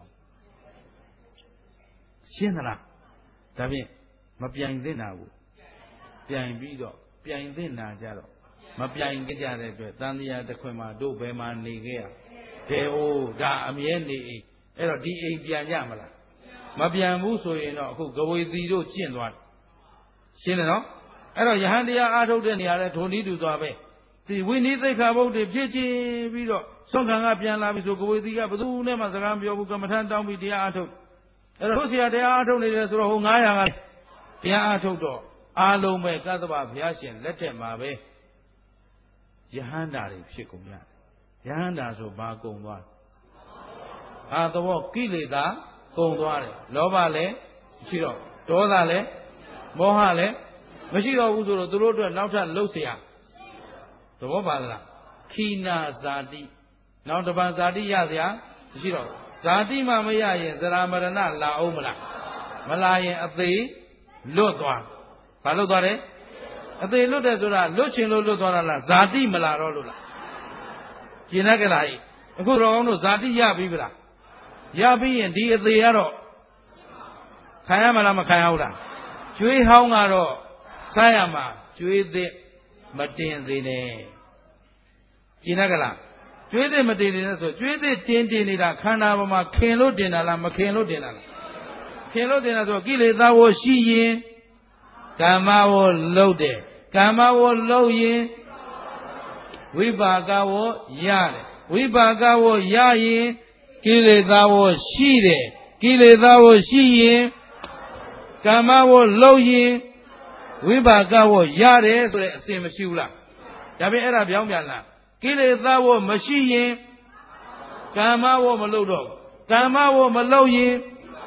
ရှင်းသလားဒါဖြင့်မပြိုင်သင့်တာကိုပြိုင်ပြီးတော့ပြိုင်သင့်တာကြတော့မပြိုင်ကြတဲ့အတွက်တန်တရားတစ်ခွင်မှာတို့ဘယ်မှာနေခဲ့ရဒဲအိုးဒါအမြဲနေအိမ်အဲ့တော့ဒီအိမ်ပြန်ကြမလားမပြန်ဘူးဆိုရင်တော့အခုကဝေသီတို့ကျင့်သွားတယ်ရှင်းတယ်နော်အဲ့တော့ယဟန်တရားအားထုတ်တဲ့နေရာလဲဒုံဤတူသွားပဲဒီဝိနည်းသိက္ခာပုဒ်တွေဖြစ်ချင်းပြီးတော့ဆွမ်းခံကပြန်လာပြီဆိုကဝေသီကဘယ်သူနဲ့မှစကားမပြောဘူးကမ္မထတောင်းပြီးတရားအားထုတ်အဲ့တော့ဆရာတရားအားထုတ်နေတယ်ဆိုတော့ဟိုငါးရာကတရားအားထုတ်တော့အားလုံးပဲကသဗ္ဗဘုရားရှင်လက်ထက်မှာပဲယဟန္တာတွေဖြစ်ကုန်ရတယ်ယဟန္တာဆိုဘာကုန်သွားအာသဘောကိလေသာကုန်သွားတယ်လောဘလည်းမရှိတော့ဒေါသလည်းမောဟလည်းမရှိတော့ဘူးဆိုတော့သူတို့အတွက်နောက်ထပ်လှုပ်เสียသဘောပါလားခိနာဇာတိနောက်တစ်ပံဇာတိရเสียမရှိတော့ဇာတိမှမရရင်သရမရဏလာအောင်မလားမလာရင်အသေးလွတ်သွားဘာလွတ်သွားတယ်အသေးလွတ်တယ်ဆိုတာလွတ်ချင်လို့လွတ်သွားတာလားဇာတိမလာတော့လို့လားကျင်တဲ့ကလားအခုတော်ကောင်းတို့ဇာတိရပြီဗလားရပြီးရင်ဒီအသေးကတော့ခံရမလားမခံရဘူးလားကျွေးဟောင်းကတော့စားရမှာကျွေးသစ်မတင်စေနဲ့ကျင်တဲ့ကလားကျွေးသစ်မတင်နေနဲ့ဆိုကျွေးသစ်တင်တင်နေတာခန္ဓာပေါ်မှာခင်လို့တင်တာလားမခင်လို့တင်တာလားခင်လို့တင်တာဆိုကိလေသာဝရှိရင်ကမ္မဝလှုပ်တယ်ကမ္မဝလှုပ်ရင်ဝိပါကဝရတယ်ဝိပါကဝရရင်ကိလေသာဝရှိတယ်ကိလေသာဝရှိရင်ကမ္မဝလှုပ်ရင်ဝိပါကဝရတယ်ဆိုတဲ့အစဉ်မရှိဘူးလားဒါပြင်အဲ့ဒါပြောင်းပြန်လားကိလေသာဝမရှိရင်ကမ္မဝမလှုပ်တော့ကမ္မဝမလှုပ်ရင်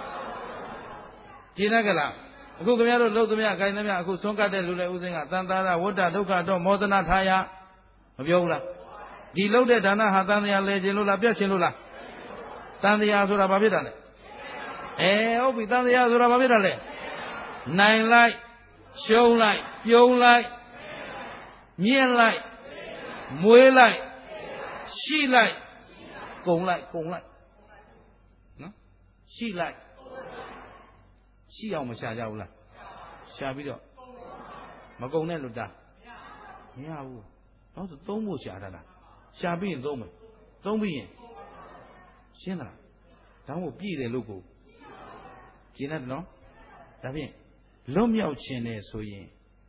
ကျင်တဲ့ကလားအခုခင်ဗျားတို့လှုပ်သမျှခိုင်းသမျှအခုဆွန့်ကတ်တဲ့လူလည်းဥစဉ်ကသံသာရဝတ္တဒုက္ခတော့မောဒနာထားရမပြောဘူးလားဒီလှုပ်တဲ့ဒါနဟာသံတရားလဲခြင်းလို့လားပြတ်ခြင်းလို့လားသံတရားဆိုတာဘာဖြစ်တာလဲအဲဟုတ်ပြီသံတရားဆိုတာဘာဖြစ်တာလဲနိုင်လိုက်ရှုံးလိုက်ပြုံးလိုက်မြင့်လိုက်မွေးလိုက်ရှိလိုက်ကုံလိုက်ကုံလိုက်နော်ရှိလိုက်ရှိအောင်မရှာကြဘူးလားရှာပြီးတော့မကုံနဲ့လွတ်တာမရဘူးတော့ဆိုသုံးဖို့ရှာတာလားရှာပြီးရင်သုံးမယ်သုံးပြီးရင်ရှင်းသလားတောင်းဖို့ပြည့်တယ်လို့ကိုကျင်တယ်နော်ဒါဖြင့်လွတ်မြောက်ခြင်းနဲ့ဆိုရင်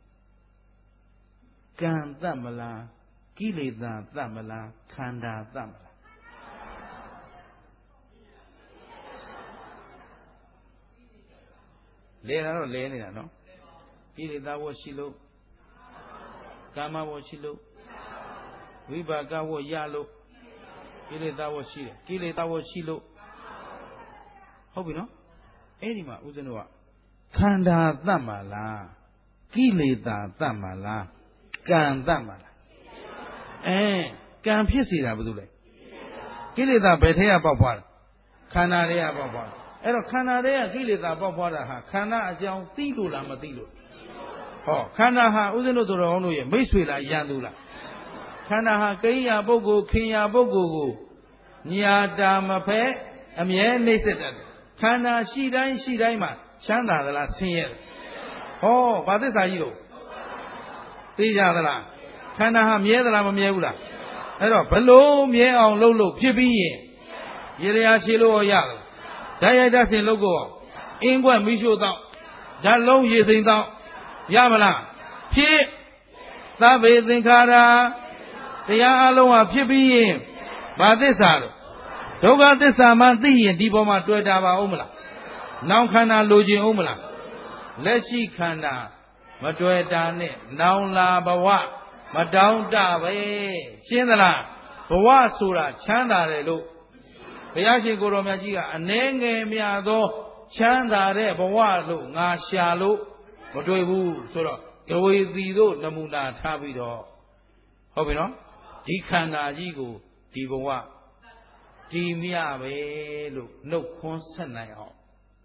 ကံတတ်မလားကိလေသာတတ်မလားခန္ဓာတတ်မလားလဲတာတော့လဲနေတာနော်ကိလေသာဝရှိလို့ကာမဝရှိလို့ဝိပါကဝရလို့ကိလေသာဝရှိတယ်ကိလေသာဝရှိလို့ဟုတ်ပြီနော်အဲ့ဒီမှာဦးဇင်းတို့ကခန္ဓာတတ်မှာလားကိလေသာတတ်မှာလားကံတတ်မှာလားအဲကံဖြစ်စေတာဘာလို့လဲကိလေသာဘယ်ထဲကပေါက်ဖွားလဲခန္ဓာတွေကပေါက်ဖွားအဲ့တော့ခန္ဓာတွေကကိလေသာပေါက်ဖွားတာဟာခန္ဓာအကြောင်းသိလို့လားမသိလို့ဟောခန္ဓာဟာဥစဉ်တို့တော်တော်တို့ရဲ့မိတ်ဆွေလားယံသူလားခန္ဓာဟာကိရိယာပုဂ္ဂိုလ်ခင်ယာပုဂ္ဂိုလ်ကိုညာတာမဖက်အမြဲနှိမ့်ဆက်တတ်တယ်ခန္ဓာရှိတိုင်းရှိတိုင်းမှာချမ်းသာသလားဆင်းရဲတယ်ဟောဘာသစ္စာကြီးလို့သိကြသလားခန္ဓာဟာမြဲသလားမမြဲဘူးလားအဲ့တော့ဘလို့မြဲအောင်လုပ်လို့ဖြစ်ပြီးရင်ရေရရာရှိလို့ရရတယ်ဓာတ်ရိုက်ဓာတ်စင်လုပ်ကိုအင်းကွက်မိရှို့တော့ဓာတ်လုံးရေစိမ်တော့ရမလားဖြစ်သဗ္ဗေသင်္ခါရတရားအလုံးဟာဖြစ်ပြီးရင်ဘာသစ္စာလို့ဒုက္ခသစ္စာမှသိရင်ဒီပေါ်မှာတွေ့တာပါဦးမလားနောင်ခန္ဓာလိုချင်ဦးမလားလက်ရှိခန္ဓာမတွေ့တာနဲ့နောင်လာဘဝမတောင်းတပဲရှင်းသလားဘဝဆိုတာချမ်းသာတယ်လို့ဘုရားရှင်ကိုယ်တော်မြတ်ကြီးကအနည်းငယ်မြတ်သောချမ်းသာတဲ့ဘဝလို့ငါရှာလို့မတွေ့ဘူးဆိုတော့ကဝေသီတို့နမူနာထားပြီးတော့ဟုတ်ပြီနော်ဒီခန္ဓာကြီးကိုဒီဘဝဒီမြပဲလို့နှုတ်ခွန်းဆက်နိုင်အောင်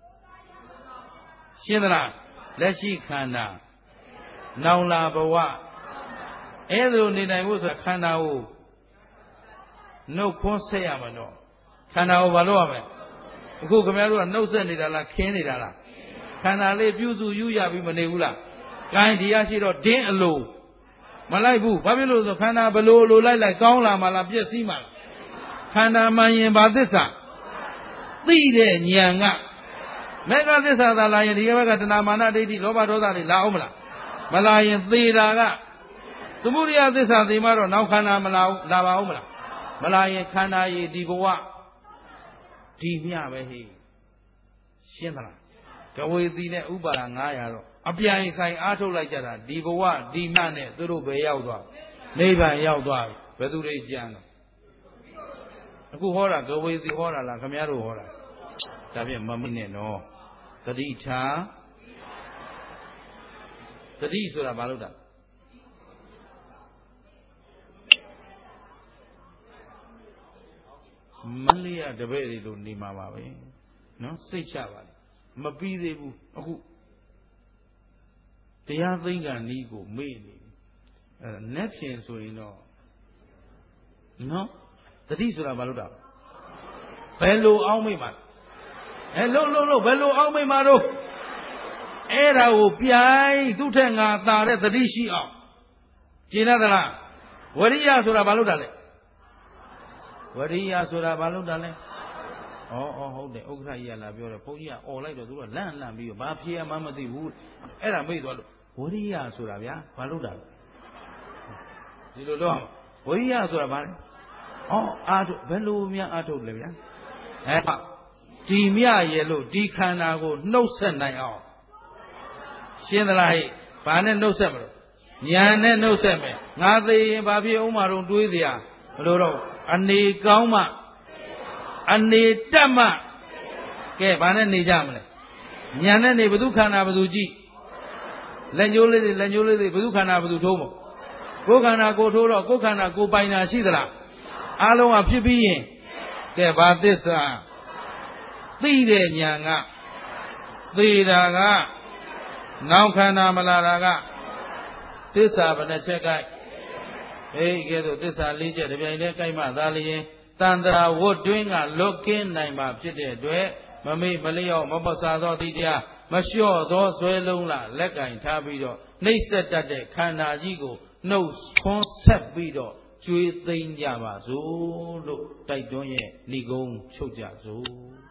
ရှင်းသလားလက်ရှိခန္ဓာနောင်လာဘဝအဲ့ဒါလိုနေနိုင်ဖို့ဆိုခန္ဓာကိုနှုတ်ခွန်းဆက်ရမှာတော့ခန္ဓာကိုဘာလို့ရမလဲအခုခင်ဗျားတို့ကနှုတ်ဆက်နေတာလားခင်းနေတာလားခန္ဓာလေးပြုစုယူရပြီးမနေဘူးလားကိုင်းဒီရရှိတော့ဒင်းအလိုမလိုက်ဘူးဘာဖြစ်လို့ဆိုခန္ဓာဘလို့လိုလိုက်လိုက်ကောင်းလာမှလားပြည့်စည်မှလားခန္ဓာမှန်ရင်ဘာသစ္စာသိတဲ့ဉာဏ်ကမေဃသစ္စာသာလာရင်ဒီဘက်ကတဏမာနဒိဋ္ဌိလောဘဒေါသတွေလာအောင်မလားမလာရင်သေတာကသမုဒိယသစ္စာသိမှတော့နောက်ခန္ဓာမလာဘူးလာပါဦးမလားမလာရင်ခန္ဓာရည်ဒီဘဝဒီမြပဲဟိရှင်းသလားကဝေသီနဲ့ဥပါဒငါးရာတော့အပြိုင်ဆိုင်အားထုတ်လိုက်ကြတာဒီဘဝဒီမြနဲ့သူတို့ပဲရောက်သွားနိဗ္ဗာန်ရောက်သွားပြီဘယ်သူတွေကြံတော့အခုဟောတာကဝေသီဟောတာလားခမည်းတော်ဟောတာဒါဖြင့်မမိနဲ့နော်တတိထားတတိဆိုတာဘာလို့တာမလေးရတပည့်တွေလို့နေမှာပါပဲနော်စိတ်ချပါလေမပြီးသေးဘူးအခုတရားသိက္ခာနည်းကိုမေ့နေပြီအဲဒါနက်ဖြင်ဆိုရင်တော့နော်တတိဆိုတာဘာလို့တာဘယ်လိုအောင်းမေ့မှာအဲလုံးလုံးလုံးဘယ်လိုအောင်းမေ့မှာတော့အဲ့ဒါကိုပြိုင်သူ့ထက်ငါသာတဲ့တတိရှိအောင်ကျင်ရသလားဝရိယဆိုတာဘာလို့တာလဲဝရိယဆိုတာဘာလို့တာလဲဩဩဟုတ်တယ်ဥက္ခရာကြီးကလာပြောတယ်ဘုန်းကြီးကអော်လိုက်တော့သူကလန့်လန့်ပြီးတော့ဘာဖြေရမှမသိဘူးအဲ့ဒါမေ့သွားလို့ဝရိယဆိုတာဗျာဘာလို့တာလဲဒီလိုတော့ဝရိယဆိုတာဘာလဲဩအာထုတ်ဘယ်လိုများအာထုတ်လဲဗျာအဲဒီမြရဲ့လို့ဒီခန္ဓာကိုနှုတ်ဆက်နိုင်အောင်ရှင်းသလားဟိဘာနဲ့နှုတ်ဆက်မလို့ဉာဏ်နဲ့နှုတ်ဆက်မယ်ငါသိရင်ဘာဖြစ်အောင်မတော့တွေးเสียဘလို့တော့အနေကောင်းမှအနေတက်မှကဲဘာနဲ့နေကြမလဲဉာဏ်နဲ့နေဘု து ခန္ဓာဘု து ကြည့်လက်ညှိုးလေးတွေလက်ညှိုးလေးတွေဘု து ခန္ဓာဘု து ထိုးမို့ကိုယ်ခန္ဓာကိုထိုးတော့ကိုယ်ခန္ဓာကိုပိုင်တာရှိသလားအားလုံးကဖြစ်ပြီးရင်ကဲဘာသစ္စာသိတဲ့ဉာဏ်ကသိတာကနောက်ခန္ဓာမလာတာကသစ္စာဘယ်နှချက်ကဲအေးကဲတော့သစ္စာလေးချက်တပြိုင်တည်းကြိုက်မှသာလျင်တန်ត្រာဝတ်တွင်းကလွတ်ကင်းနိုင်မှာဖြစ်တဲ့အတွက်မမေ့မလျော့မပဆာသောတိတရားမလျှော့သောဇွဲလုံးလားလက်ကင်ထားပြီးတော့နှိမ့်ဆက်တတ်တဲ့ခန္ဓာကြီးကိုနှုတ်ခွန်းဆက်ပြီးတော့ကျွေးသိမ်းကြပါစို့လို့တိုက်တွန်းရဲ့ဏိဂုံးချုပ်ကြစို့